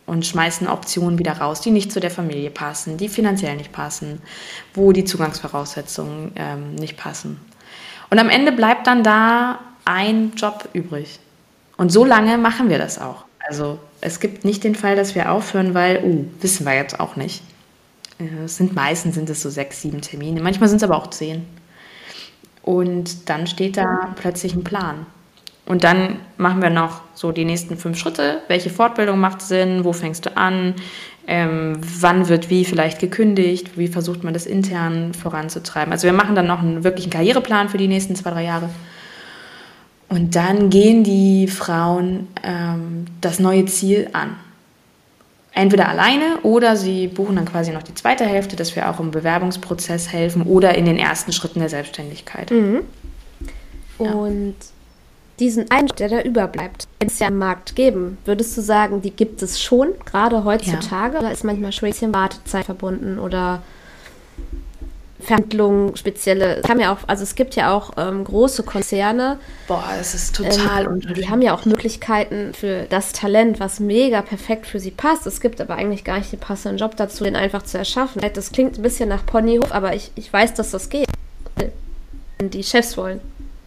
Speaker 1: und schmeißen Optionen wieder raus, die nicht zu der Familie passen, die finanziell nicht passen, wo die Zugangsvoraussetzungen ähm, nicht passen. Und am Ende bleibt dann da ein Job übrig. Und so lange machen wir das auch. Also es gibt nicht den Fall, dass wir aufhören, weil, uh, wissen wir jetzt auch nicht. Es sind meistens sind es so sechs, sieben Termine, manchmal sind es aber auch zehn. Und dann steht da plötzlich ein Plan. Und dann machen wir noch so die nächsten fünf Schritte. Welche Fortbildung macht Sinn? Wo fängst du an? Ähm, wann wird wie vielleicht gekündigt? Wie versucht man das intern voranzutreiben? Also wir machen dann noch einen wirklichen Karriereplan für die nächsten zwei, drei Jahre. Und dann gehen die Frauen ähm, das neue Ziel an. Entweder alleine oder sie buchen dann quasi noch die zweite Hälfte, dass wir auch im Bewerbungsprozess helfen oder in den ersten Schritten der Selbstständigkeit.
Speaker 3: Mhm. Und ja. Diesen einen, der da überbleibt, wenn es ja am Markt geben, würdest du sagen, die gibt es schon, gerade heutzutage? Ja. Oder ist manchmal schon ein bisschen Wartezeit verbunden oder Verhandlungen, spezielle, haben ja auch, also es gibt ja auch ähm, große Konzerne.
Speaker 1: Boah, das ist total
Speaker 3: ähm,
Speaker 1: unterschiedlich.
Speaker 3: Die haben ja auch Möglichkeiten für das Talent, was mega perfekt für sie passt. Es gibt aber eigentlich gar nicht den passenden Job dazu, den einfach zu erschaffen. Das klingt ein bisschen nach Ponyhof, aber ich, ich weiß, dass das geht. Die Chefs wollen.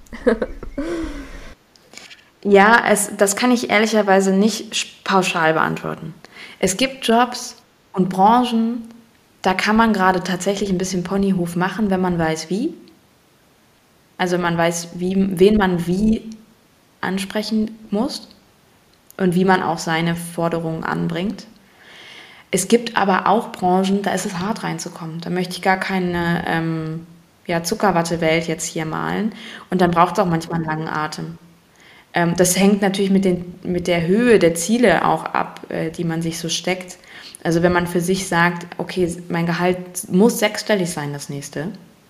Speaker 1: Ja, es, das kann ich ehrlicherweise nicht pauschal beantworten. Es gibt Jobs und Branchen, da kann man gerade tatsächlich ein bisschen Ponyhof machen, wenn man weiß, wie. Also man weiß, wie, wen man wie ansprechen muss und wie man auch seine Forderungen anbringt. Es gibt aber auch Branchen, da ist es hart reinzukommen. Da möchte ich gar keine ähm, ja, Zuckerwatte-Welt jetzt hier malen. Und dann braucht es auch manchmal einen langen Atem. Ähm, das hängt natürlich mit, den, mit der Höhe der Ziele auch ab, äh, die man sich so steckt. Also wenn man für sich sagt, okay, mein Gehalt muss sechsstellig sein, das nächste,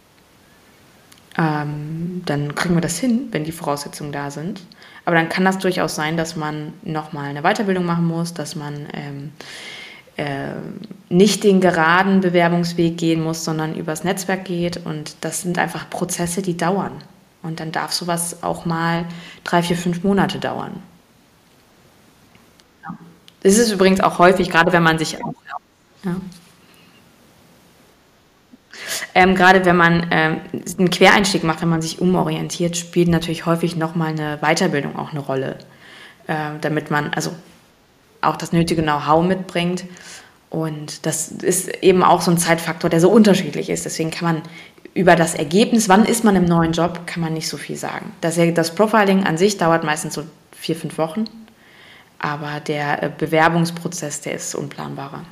Speaker 1: ähm, dann kriegen wir das hin, wenn die Voraussetzungen da sind. Aber dann kann das durchaus sein, dass man nochmal eine Weiterbildung machen muss, dass man ähm, äh, nicht den geraden Bewerbungsweg gehen muss, sondern übers Netzwerk geht. Und das sind einfach Prozesse, die dauern. Und dann darf sowas auch mal drei, vier, fünf Monate dauern. Das ist übrigens auch häufig, gerade wenn man sich auch, ja. ähm, gerade wenn man ähm, einen Quereinstieg macht, wenn man sich umorientiert, spielt natürlich häufig nochmal eine Weiterbildung auch eine Rolle, äh, damit man also auch das nötige Know-how mitbringt. Und das ist eben auch so ein Zeitfaktor, der so unterschiedlich ist. Deswegen kann man über das Ergebnis, wann ist man im neuen Job, kann man nicht so viel sagen. Das, das Profiling an sich dauert meistens so vier, fünf Wochen. Aber der Bewerbungsprozess, der ist unplanbarer.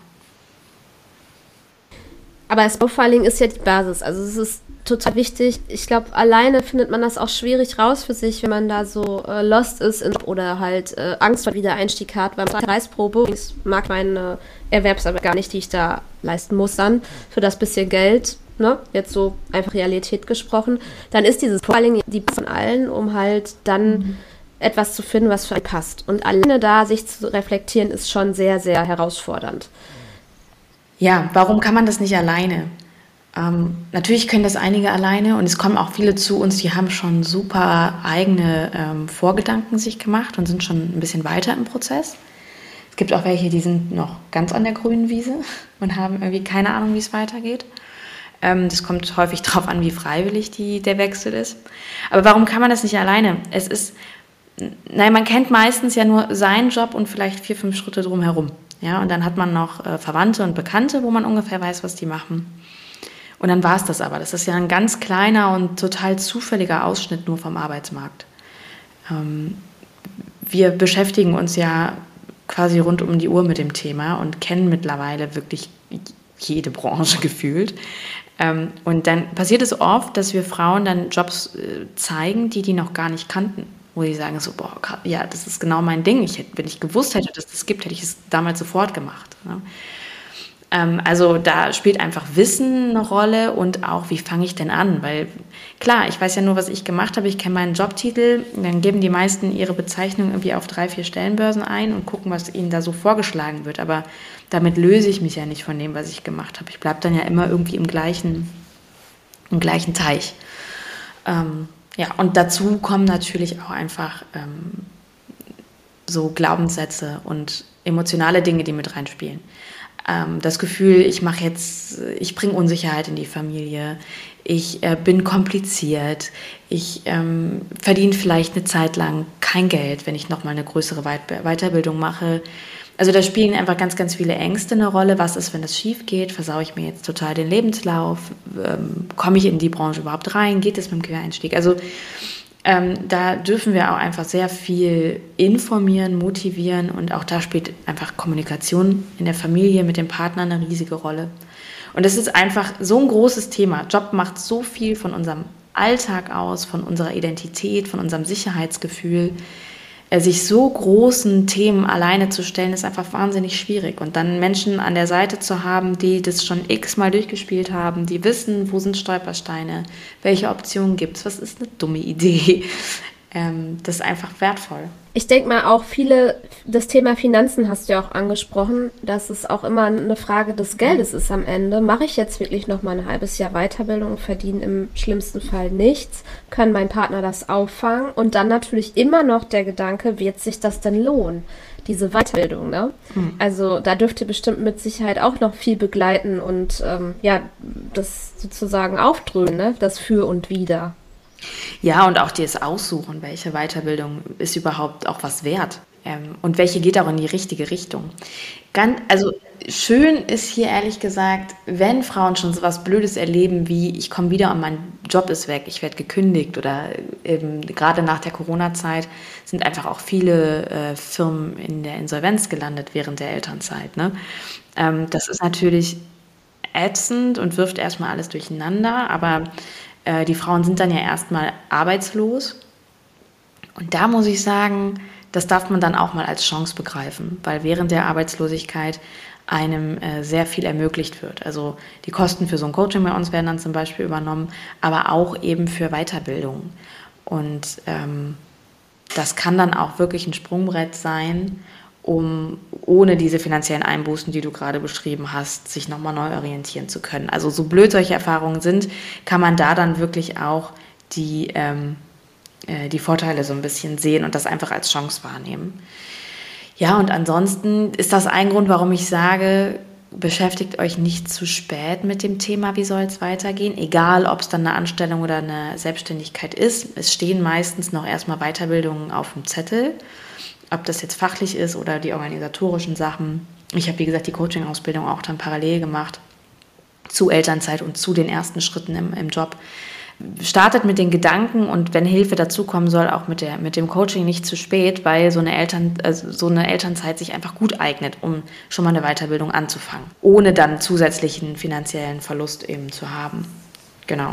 Speaker 3: Aber das Profiling ist ja die Basis. Also es ist total wichtig. Ich glaube, alleine findet man das auch schwierig raus für sich, wenn man da so äh, lost ist in, oder halt äh, Angst vor Wiedereinstieg hat. Weil Preisprobe, ich mag meine Erwerbsarbeit gar nicht, die ich da leisten muss dann für das bisschen Geld, ne? Jetzt so einfach Realität gesprochen. Dann ist dieses Profiling die von allen, um halt dann mhm. etwas zu finden, was für einen passt. Und alleine da sich zu reflektieren, ist schon sehr, sehr herausfordernd.
Speaker 1: Ja, warum kann man das nicht alleine? Ähm, natürlich können das einige alleine und es kommen auch viele zu uns, die haben schon super eigene ähm, Vorgedanken sich gemacht und sind schon ein bisschen weiter im Prozess. Es gibt auch welche, die sind noch ganz an der grünen Wiese und haben irgendwie keine Ahnung, wie es weitergeht. Ähm, das kommt häufig darauf an, wie freiwillig die, der Wechsel ist. Aber warum kann man das nicht alleine? Es ist Nein, man kennt meistens ja nur seinen Job und vielleicht vier, fünf Schritte drumherum. Ja, und dann hat man noch äh, Verwandte und Bekannte, wo man ungefähr weiß, was die machen. Und dann war es das aber. Das ist ja ein ganz kleiner und total zufälliger Ausschnitt nur vom Arbeitsmarkt. Ähm, wir beschäftigen uns ja quasi rund um die Uhr mit dem Thema und kennen mittlerweile wirklich jede Branche gefühlt. Ähm, und dann passiert es oft, dass wir Frauen dann Jobs äh, zeigen, die die noch gar nicht kannten. Wo sie sagen so, boah, ja, das ist genau mein Ding. Ich, wenn ich gewusst hätte, dass das gibt, hätte ich es damals sofort gemacht. Ne? Ähm, also da spielt einfach Wissen eine Rolle und auch, wie fange ich denn an? Weil klar, ich weiß ja nur, was ich gemacht habe. Ich kenne meinen Jobtitel. Dann geben die meisten ihre Bezeichnung irgendwie auf drei, vier Stellenbörsen ein und gucken, was ihnen da so vorgeschlagen wird. Aber damit löse ich mich ja nicht von dem, was ich gemacht habe. Ich bleibe dann ja immer irgendwie im gleichen, im gleichen Teich. Ähm, Ja, und dazu kommen natürlich auch einfach ähm, so Glaubenssätze und emotionale Dinge, die mit reinspielen. Ähm, das Gefühl, ich mache jetzt, ich bringe Unsicherheit in die Familie, ich äh, bin kompliziert, ich ähm, verdiene vielleicht eine Zeit lang kein Geld, wenn ich nochmal eine größere Weit- Weiterbildung mache. Also da spielen einfach ganz, ganz viele Ängste eine Rolle. Was ist, wenn das schief geht? Versaue ich mir jetzt total den Lebenslauf? Ähm, komme ich in die Branche überhaupt rein? Geht es mit dem Quereinstieg? Also ähm, da dürfen wir auch einfach sehr viel informieren, motivieren und auch da spielt einfach Kommunikation in der Familie mit dem Partner eine riesige Rolle. Und das ist einfach so ein großes Thema. Job macht so viel von unserem Alltag aus, von unserer Identität, von unserem Sicherheitsgefühl. Sich so großen Themen alleine zu stellen, ist einfach wahnsinnig schwierig. Und dann Menschen an der Seite zu haben, die das schon x-mal durchgespielt haben, die wissen, wo sind Stolpersteine, welche Optionen gibt es, was ist eine dumme Idee, ähm, das ist einfach wertvoll.
Speaker 3: Ich denke mal auch viele, das Thema Finanzen hast du ja auch angesprochen, dass es auch immer eine Frage des Geldes ist am Ende. Mache ich jetzt wirklich noch mal ein halbes Jahr Weiterbildung und verdiene im schlimmsten Fall nichts? Kann mein Partner das auffangen? Und dann natürlich immer noch der Gedanke, wird sich das denn lohnen, diese Weiterbildung, ne? Hm. Also da dürfte bestimmt mit Sicherheit auch noch viel begleiten und ähm, ja, das sozusagen aufdröhnen, ne? Das Für und Wider.
Speaker 1: Ja, und auch das Aussuchen, welche Weiterbildung ist überhaupt auch was wert ähm, und welche geht auch in die richtige Richtung. Ganz, also schön ist hier ehrlich gesagt, wenn Frauen schon so was Blödes erleben wie ich komme wieder und mein Job ist weg, ich werde gekündigt oder eben gerade nach der Corona-Zeit sind einfach auch viele äh, Firmen in der Insolvenz gelandet während der Elternzeit. Ne? Ähm, das ist natürlich ätzend und wirft erstmal alles durcheinander, aber die Frauen sind dann ja erstmal arbeitslos. Und da muss ich sagen, das darf man dann auch mal als Chance begreifen, weil während der Arbeitslosigkeit einem äh, sehr viel ermöglicht wird. Also die Kosten für so ein Coaching bei uns werden dann zum Beispiel übernommen, aber auch eben für Weiterbildung. Und ähm, das kann dann auch wirklich ein Sprungbrett sein, um ohne diese finanziellen Einbußen, die du gerade beschrieben hast, sich nochmal neu orientieren zu können. Also so blöd solche Erfahrungen sind, kann man da dann wirklich auch die, ähm, äh, die Vorteile so ein bisschen sehen und das einfach als Chance wahrnehmen. Ja, und ansonsten ist das ein Grund, warum ich sage, beschäftigt euch nicht zu spät mit dem Thema, wie soll es weitergehen, egal ob es dann eine Anstellung oder eine Selbstständigkeit ist. Es stehen meistens noch erstmal Weiterbildungen auf dem Zettel, ob das jetzt fachlich ist oder die organisatorischen Sachen. Ich habe, wie gesagt, die Coaching-Ausbildung auch dann parallel gemacht zu Elternzeit und zu den ersten Schritten im, im Job. Startet mit den Gedanken und wenn Hilfe dazukommen soll, auch mit, der, mit dem Coaching nicht zu spät, weil so eine, Eltern, also so eine Elternzeit sich einfach gut eignet, um schon mal eine Weiterbildung anzufangen, ohne dann zusätzlichen finanziellen Verlust eben zu haben. Genau.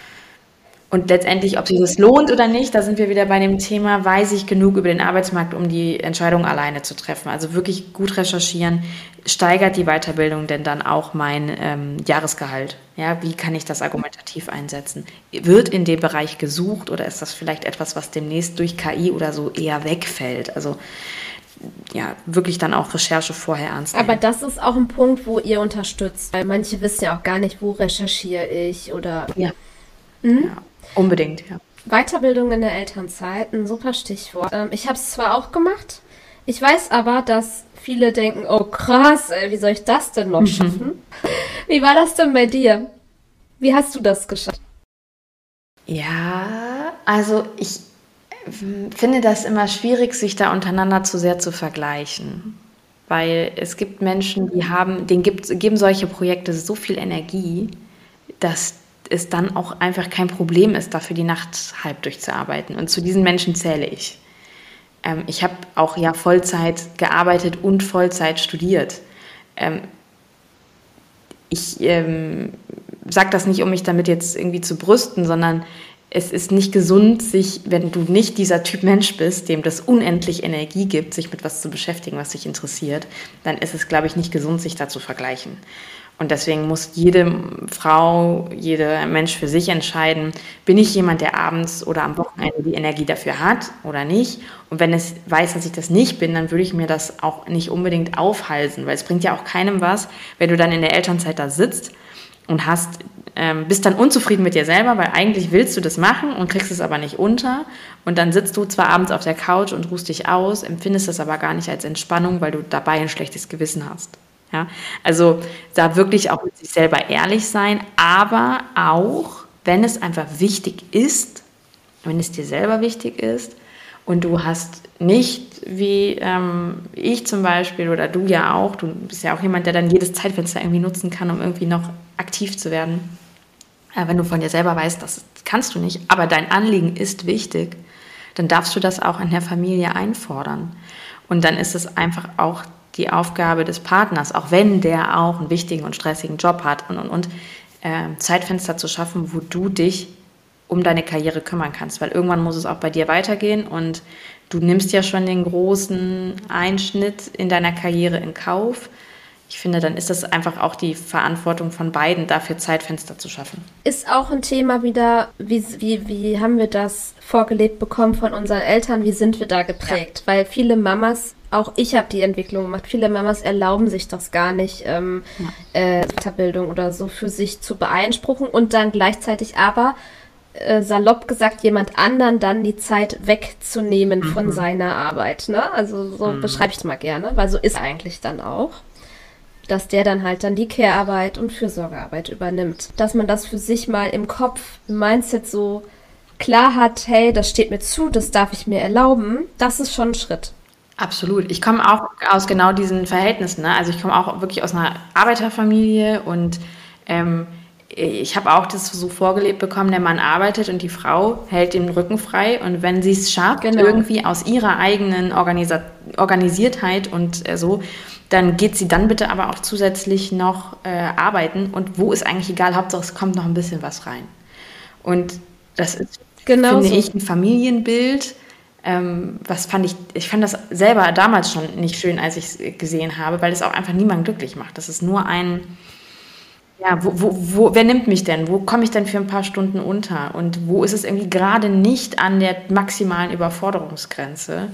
Speaker 1: Und letztendlich, ob sich das lohnt oder nicht, da sind wir wieder bei dem Thema, weiß ich genug über den Arbeitsmarkt, um die Entscheidung alleine zu treffen. Also wirklich gut recherchieren, steigert die Weiterbildung denn dann auch mein ähm, Jahresgehalt? Ja, wie kann ich das argumentativ einsetzen? Wird in dem Bereich gesucht oder ist das vielleicht etwas, was demnächst durch K I oder so eher wegfällt? Also ja, wirklich dann auch Recherche vorher ernst nehmen.
Speaker 3: Aber das ist auch ein Punkt, wo ihr unterstützt, weil manche wissen ja auch gar nicht, wo recherchiere ich oder...
Speaker 1: Ja, mhm. ja. Unbedingt, ja.
Speaker 3: Weiterbildung in der Elternzeit, ein super Stichwort. Ähm, ich habe es zwar auch gemacht, ich weiß aber, dass viele denken, oh krass, ey, wie soll ich das denn noch schaffen? Wie war das denn bei dir? Wie hast du das geschafft?
Speaker 1: Ja, also ich finde das immer schwierig, sich da untereinander zu sehr zu vergleichen. Weil es gibt Menschen, die haben, denen gibt, geben solche Projekte so viel Energie, dass es dann auch einfach kein Problem ist, dafür die Nacht halb durchzuarbeiten. Und zu diesen Menschen zähle ich. Ähm, ich habe auch ja Vollzeit gearbeitet und Vollzeit studiert. Ähm, ich ähm, sage das nicht, um mich damit jetzt irgendwie zu brüsten, sondern es ist nicht gesund, sich, wenn du nicht dieser Typ Mensch bist, dem das unendlich Energie gibt, sich mit was zu beschäftigen, was dich interessiert, dann ist es, glaube ich, nicht gesund, sich da zu vergleichen. Und deswegen muss jede Frau, jeder Mensch für sich entscheiden, bin ich jemand, der abends oder am Wochenende die Energie dafür hat oder nicht. Und wenn es weiß, dass ich das nicht bin, dann würde ich mir das auch nicht unbedingt aufhalsen, weil es bringt ja auch keinem was, wenn du dann in der Elternzeit da sitzt und hast ähm, bist dann unzufrieden mit dir selber, weil eigentlich willst du das machen und kriegst es aber nicht unter. Und dann sitzt du zwar abends auf der Couch und ruhst dich aus, empfindest das aber gar nicht als Entspannung, weil du dabei ein schlechtes Gewissen hast. Ja? Also da wirklich auch mit sich selber ehrlich sein, aber auch, wenn es einfach wichtig ist, wenn es dir selber wichtig ist und du hast nicht, wie ähm, ich zum Beispiel oder du ja auch, du bist ja auch jemand, der dann jedes Zeitfenster irgendwie nutzen kann, um irgendwie noch aktiv zu werden. Äh, wenn du von dir selber weißt, das kannst du nicht, aber dein Anliegen ist wichtig, dann darfst du das auch in der Familie einfordern. Und dann ist es einfach auch die Aufgabe des Partners, auch wenn der auch einen wichtigen und stressigen Job hat und, und, und äh, Zeitfenster zu schaffen, wo du dich um deine Karriere kümmern kannst, weil irgendwann muss es auch bei dir weitergehen und du nimmst ja schon den großen Einschnitt in deiner Karriere in Kauf. Ich finde, dann ist das einfach auch die Verantwortung von beiden, dafür Zeitfenster zu schaffen.
Speaker 3: Ist auch ein Thema wieder, wie, wie, wie haben wir das vorgelebt bekommen von unseren Eltern, wie sind wir da geprägt? Ja. Weil viele Mamas, auch ich habe die Entwicklung gemacht, viele Mamas erlauben sich das gar nicht, ähm, ja. äh, Weiterbildung oder so für sich zu beanspruchen und dann gleichzeitig aber äh, salopp gesagt, jemand anderen dann die Zeit wegzunehmen mhm. von seiner Arbeit. Ne? Also so mhm. beschreibe ich es mal gerne, weil so ist eigentlich dann auch, dass der dann halt dann die Care-Arbeit und Fürsorgearbeit übernimmt. Dass man das für sich mal im Kopf, im Mindset so klar hat, hey, das steht mir zu, das darf ich mir erlauben, das ist schon ein Schritt.
Speaker 1: Absolut. Ich komme auch aus genau diesen Verhältnissen. Ne? Also ich komme auch wirklich aus einer Arbeiterfamilie und ähm, ich habe auch das so vorgelebt bekommen, der Mann arbeitet und die Frau hält den Rücken frei und wenn sie es schafft, genau. irgendwie aus ihrer eigenen Organisa- Organisiertheit und äh, so, dann geht sie dann bitte aber auch zusätzlich noch äh, arbeiten und wo ist eigentlich egal, Hauptsache es kommt noch ein bisschen was rein. Und das ist, genau finde so. ich, ein Familienbild, ähm, was fand ich, ich fand das selber damals schon nicht schön, als ich es gesehen habe, weil es auch einfach niemanden glücklich macht. Das ist nur ein, ja, wo, wo, wo, wer nimmt mich denn? Wo komme ich denn für ein paar Stunden unter? Und wo ist es irgendwie gerade nicht an der maximalen Überforderungsgrenze?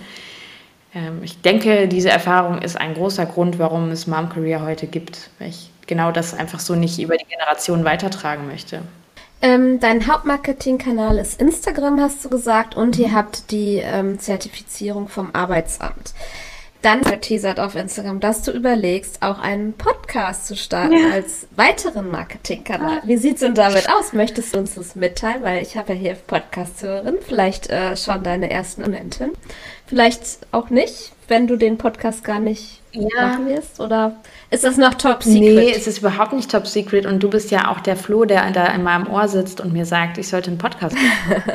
Speaker 1: Ich denke, diese Erfahrung ist ein großer Grund, warum es Mom Career heute gibt, weil ich genau das einfach so nicht über die Generation weitertragen möchte.
Speaker 3: Ähm, dein Hauptmarketingkanal ist Instagram, hast du gesagt, und ihr habt die ähm, Zertifizierung vom Arbeitsamt. Dann teasert auf Instagram, dass du überlegst, auch einen Podcast zu starten ja. als weiteren Marketingkanal. Wie sieht's denn damit aus? Möchtest du uns das mitteilen? Weil ich habe ja hier Podcast-Hörerin, vielleicht äh, schon deine ersten Abonnenten. Vielleicht auch nicht, wenn du den Podcast gar nicht ja. machen wirst. Oder ist das noch Top Secret?
Speaker 1: Nee, es ist überhaupt nicht Top Secret. Und du bist ja auch der Flo, der da in meinem Ohr sitzt und mir sagt, ich sollte einen Podcast machen.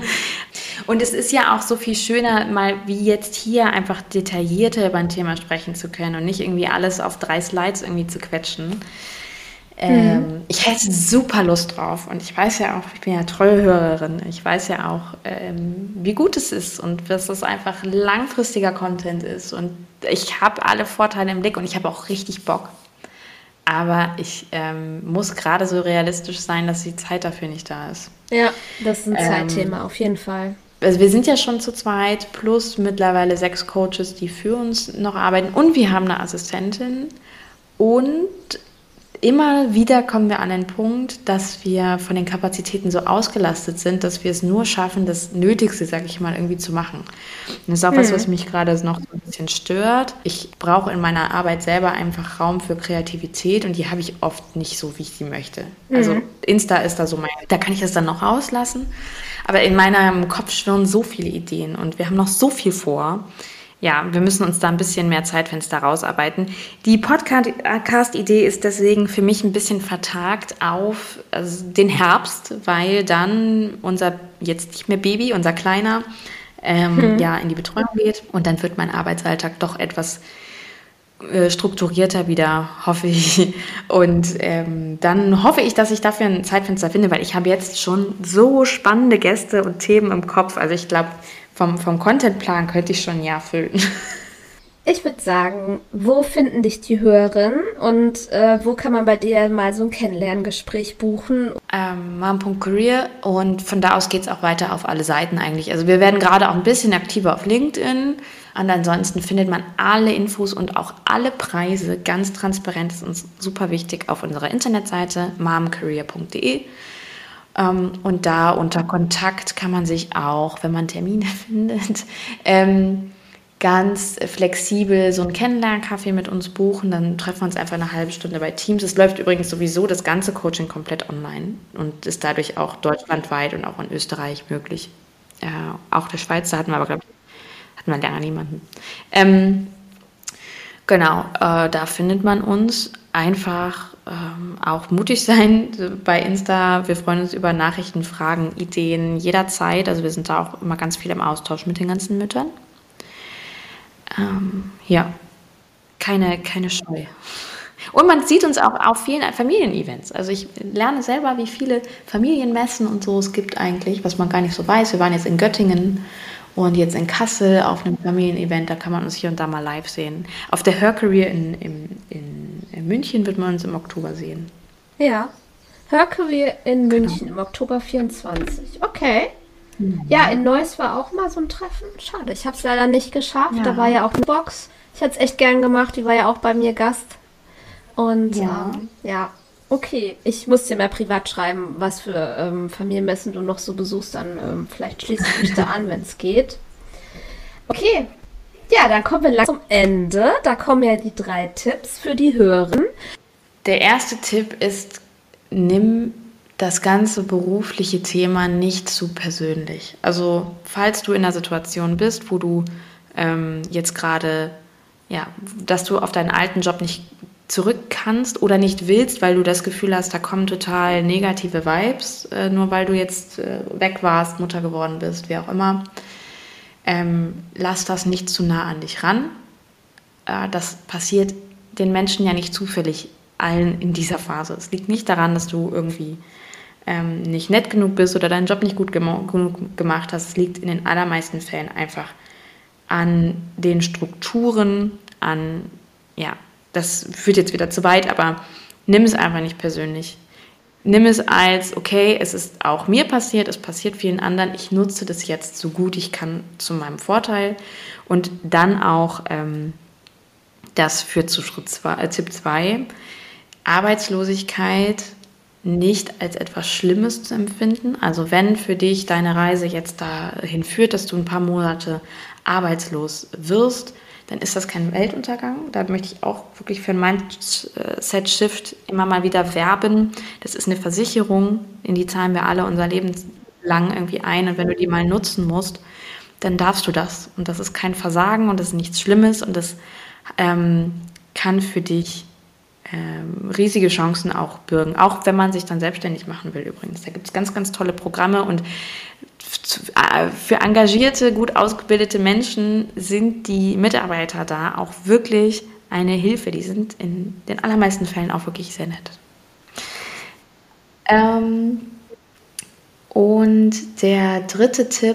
Speaker 1: Und es ist ja auch so viel schöner, mal wie jetzt hier einfach detaillierter über ein Thema sprechen zu können und nicht irgendwie alles auf drei Slides irgendwie zu quetschen. Ähm, mhm. Ich hätte super Lust drauf und ich weiß ja auch, ich bin ja treue Hörerin, ich weiß ja auch, ähm, wie gut es ist und dass das einfach langfristiger Content ist und ich habe alle Vorteile im Blick und ich habe auch richtig Bock. Aber ich ähm, muss gerade so realistisch sein, dass die Zeit dafür nicht da ist.
Speaker 3: Ja, das ist ein ähm, Zeitthema, auf jeden Fall.
Speaker 1: Also wir sind ja schon zu zweit, plus mittlerweile sechs Coaches, die für uns noch arbeiten und wir haben eine Assistentin und immer wieder kommen wir an den Punkt, dass wir von den Kapazitäten so ausgelastet sind, dass wir es nur schaffen, das Nötigste, sage ich mal, irgendwie zu machen. Und das ist auch hm. was, was mich gerade noch so ein bisschen stört. Ich brauche in meiner Arbeit selber einfach Raum für Kreativität und die habe ich oft nicht so, wie ich sie möchte. Hm. Also Insta ist da so mein, da kann ich es dann noch rauslassen. Aber in meinem Kopf schwirren so viele Ideen und wir haben noch so viel vor. Ja, wir müssen uns da ein bisschen mehr Zeitfenster rausarbeiten. Die Podcast-Idee ist deswegen für mich ein bisschen vertagt auf also den Herbst, weil dann unser, jetzt nicht mehr Baby, unser Kleiner, ähm, hm. ja, in die Betreuung geht. Und dann wird mein Arbeitsalltag doch etwas äh, strukturierter wieder, hoffe ich. Und ähm, dann hoffe ich, dass ich dafür ein Zeitfenster finde, weil ich habe jetzt schon so spannende Gäste und Themen im Kopf. Also ich glaube, Vom, vom Contentplan könnte ich schon ein Jahr füllen.
Speaker 3: Ich würde sagen, wo finden dich die Hörerinnen und äh, wo kann man bei dir mal so ein Kennenlerngespräch buchen?
Speaker 1: Ähm, mom Punkt career und von da aus geht es auch weiter auf alle Seiten eigentlich. Also wir werden gerade auch ein bisschen aktiver auf LinkedIn und ansonsten findet man alle Infos und auch alle Preise ganz transparent, das ist uns super wichtig, auf unserer Internetseite mom career Punkt de. Ähm, und da unter Kontakt kann man sich auch, wenn man Termine findet, ähm, ganz flexibel so einen Kennenlernkaffee mit uns buchen. Dann treffen wir uns einfach eine halbe Stunde bei Teams. Es läuft übrigens sowieso das ganze Coaching komplett online und ist dadurch auch deutschlandweit und auch in Österreich möglich. Äh, auch der Schweiz, da hatten wir aber, glaube ich, hatten wir länger niemanden. Ähm, genau, äh, da findet man uns. Einfach ähm, auch mutig sein bei Insta. Wir freuen uns über Nachrichten, Fragen, Ideen jederzeit. Also wir sind da auch immer ganz viel im Austausch mit den ganzen Müttern. Ähm, ja, keine, keine Scheu. Und man sieht uns auch auf vielen Familienevents. Also ich lerne selber, wie viele Familienmessen und so es gibt eigentlich, was man gar nicht so weiß. Wir waren jetzt in Göttingen und jetzt in Kassel auf einem Familienevent. Da kann man uns hier und da mal live sehen. Auf der Her Career in, in, in, in München wird man uns im Oktober sehen.
Speaker 3: Ja, Her Career in München genau. Im Oktober vierundzwanzig. Okay. Ja, in Neuss war auch mal so ein Treffen. Schade, ich habe es leider nicht geschafft. Ja. Da war ja auch eine Box. Ich hätte es echt gern gemacht. Die war ja auch bei mir Gast. Und ja, ähm, ja. Okay. Ich muss dir mal privat schreiben, was für ähm, Familienmessen du noch so besuchst. Dann ähm, vielleicht schließe ich mich da an, wenn es geht. Okay. Ja, dann kommen wir langsam zum Ende. Da kommen ja die drei Tipps für die Hörerinnen.
Speaker 1: Der erste Tipp ist, nimm das ganze berufliche Thema nicht zu persönlich. Also falls du in einer Situation bist, wo du ähm, jetzt gerade, ja, dass du auf deinen alten Job nicht zurück kannst oder nicht willst, weil du das Gefühl hast, da kommen total negative Vibes, äh, nur weil du jetzt äh, weg warst, Mutter geworden bist, wie auch immer, ähm, lass das nicht zu nah an dich ran. Äh, das passiert den Menschen ja nicht zufällig allen in dieser Phase. Es liegt nicht daran, dass du irgendwie ähm, nicht nett genug bist oder deinen Job nicht gut gem- genug gemacht hast. Es liegt in den allermeisten Fällen einfach an den Strukturen, an, ja, das führt jetzt wieder zu weit, aber nimm es einfach nicht persönlich. Nimm es als, okay, es ist auch mir passiert, es passiert vielen anderen, ich nutze das jetzt so gut ich kann zu meinem Vorteil und dann auch, ähm, das führt zu Schritt zwei, äh, Tipp zwei, Arbeitslosigkeit nicht als etwas Schlimmes zu empfinden. Also wenn für dich deine Reise jetzt dahin führt, dass du ein paar Monate arbeitslos wirst, dann ist das kein Weltuntergang. Da möchte ich auch wirklich für ein Mindset-Shift immer mal wieder werben. Das ist eine Versicherung, in die zahlen wir alle unser Leben lang irgendwie ein. Und wenn du die mal nutzen musst, dann darfst du das. Und das ist kein Versagen und das ist nichts Schlimmes und das ähm, kann für dich ähm, riesige Chancen auch bürgen. Auch wenn man sich dann selbstständig machen will übrigens. Da gibt es ganz, ganz tolle Programme und für engagierte, gut ausgebildete Menschen sind die Mitarbeiter da auch wirklich eine Hilfe. Die sind in den allermeisten Fällen auch wirklich sehr nett. Ähm, und der dritte Tipp,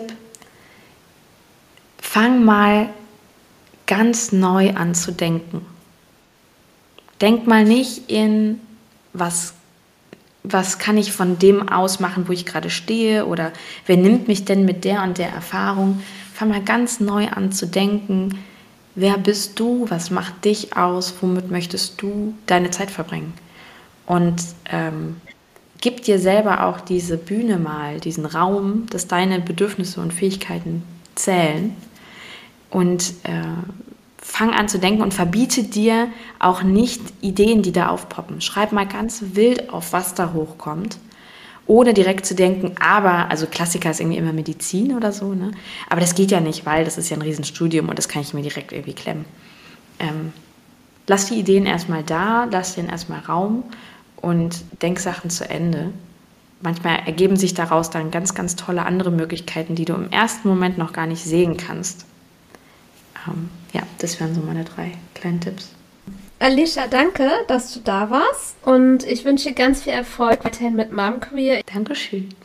Speaker 1: fang mal ganz neu an zu denken. Denk mal nicht in, was was kann ich von dem aus machen, wo ich gerade stehe oder wer nimmt mich denn mit der und der Erfahrung? Fang mal ganz neu an zu denken, wer bist du, was macht dich aus, womit möchtest du deine Zeit verbringen? Und ähm, gib dir selber auch diese Bühne mal, diesen Raum, dass deine Bedürfnisse und Fähigkeiten zählen und äh, fang an zu denken und verbiete dir auch nicht Ideen, die da aufpoppen. Schreib mal ganz wild auf, was da hochkommt, ohne direkt zu denken, aber, also Klassiker ist irgendwie immer Medizin oder so, ne? Aber das geht ja nicht, weil das ist ja ein Riesenstudium und das kann ich mir direkt irgendwie klemmen. Ähm, lass die Ideen erstmal da, lass denen erstmal Raum und denk Sachen zu Ende. Manchmal ergeben sich daraus dann ganz, ganz tolle andere Möglichkeiten, die du im ersten Moment noch gar nicht sehen kannst. Ähm, ja, das wären so meine drei kleinen Tipps.
Speaker 3: Alicia, danke, dass du da warst und ich wünsche dir ganz viel Erfolg weiterhin mit Mom Career.
Speaker 1: Dankeschön.